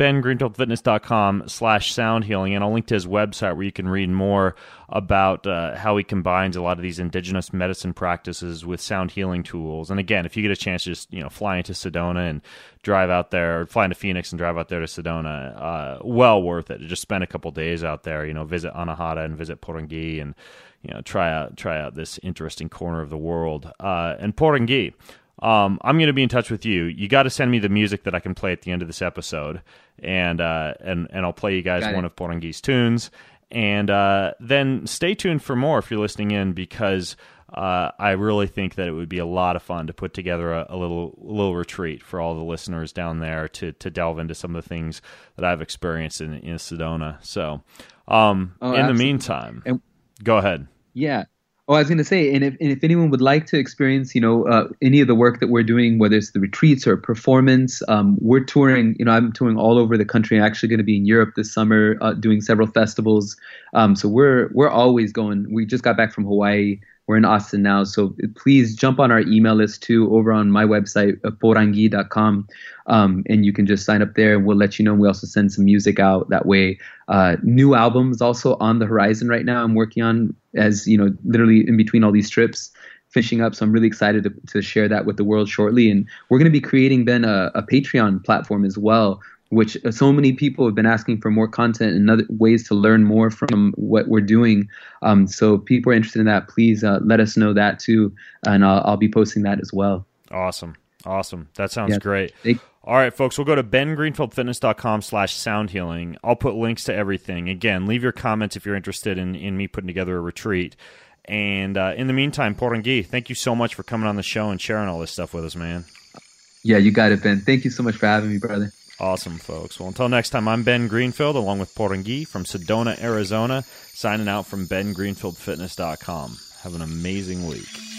bengreenfieldfitness.com/soundhealing, and I'll link to his website where you can read more about how he combines a lot of these indigenous medicine practices with sound healing tools. And again, if you get a chance, just fly into Sedona and drive out there, or fly into Phoenix and drive out there to Sedona, well worth it. Just spend a couple days out there, visit Anahata and visit Porangui, and try out this interesting corner of the world. And Porangui, I'm going to be in touch with you. You got to send me the music that I can play at the end of this episode, and I'll play you guys one of Porangui's tunes. And then stay tuned for more if you're listening in, because I really think that it would be a lot of fun to put together a little retreat for all the listeners down there to delve into some of the things that I've experienced in Sedona. So in the meantime, go ahead. Yeah. Oh, I was going to say, and if anyone would like to experience, any of the work that we're doing, whether it's the retreats or performance, we're touring. I'm touring all over the country. I'm actually going to be in Europe this summer, doing several festivals. So we're always going. We just got back from Hawaii. We're in Austin now, so please jump on our email list too over on my website, porangui.com, and you can just sign up there and we'll let you know. We also send some music out that way. New albums also on the horizon right now. I'm working on, as literally in between all these trips, finishing up. So I'm really excited to share that with the world shortly. And we're going to be creating then a Patreon platform as well, which so many people have been asking for more content and other ways to learn more from what we're doing. So if people are interested in that, please let us know that too, and I'll be posting that as well. Awesome. That sounds great. All right, folks, we'll go to bengreenfieldfitness.com/soundhealing. I'll put links to everything. Again, leave your comments if you're interested in me putting together a retreat. And in the meantime, Porangui, thank you so much for coming on the show and sharing all this stuff with us, man. Yeah, you got it, Ben. Thank you so much for having me, brother. Awesome, folks. Well, until next time, I'm Ben Greenfield, along with Porangui from Sedona, Arizona, signing out from bengreenfieldfitness.com. Have an amazing week.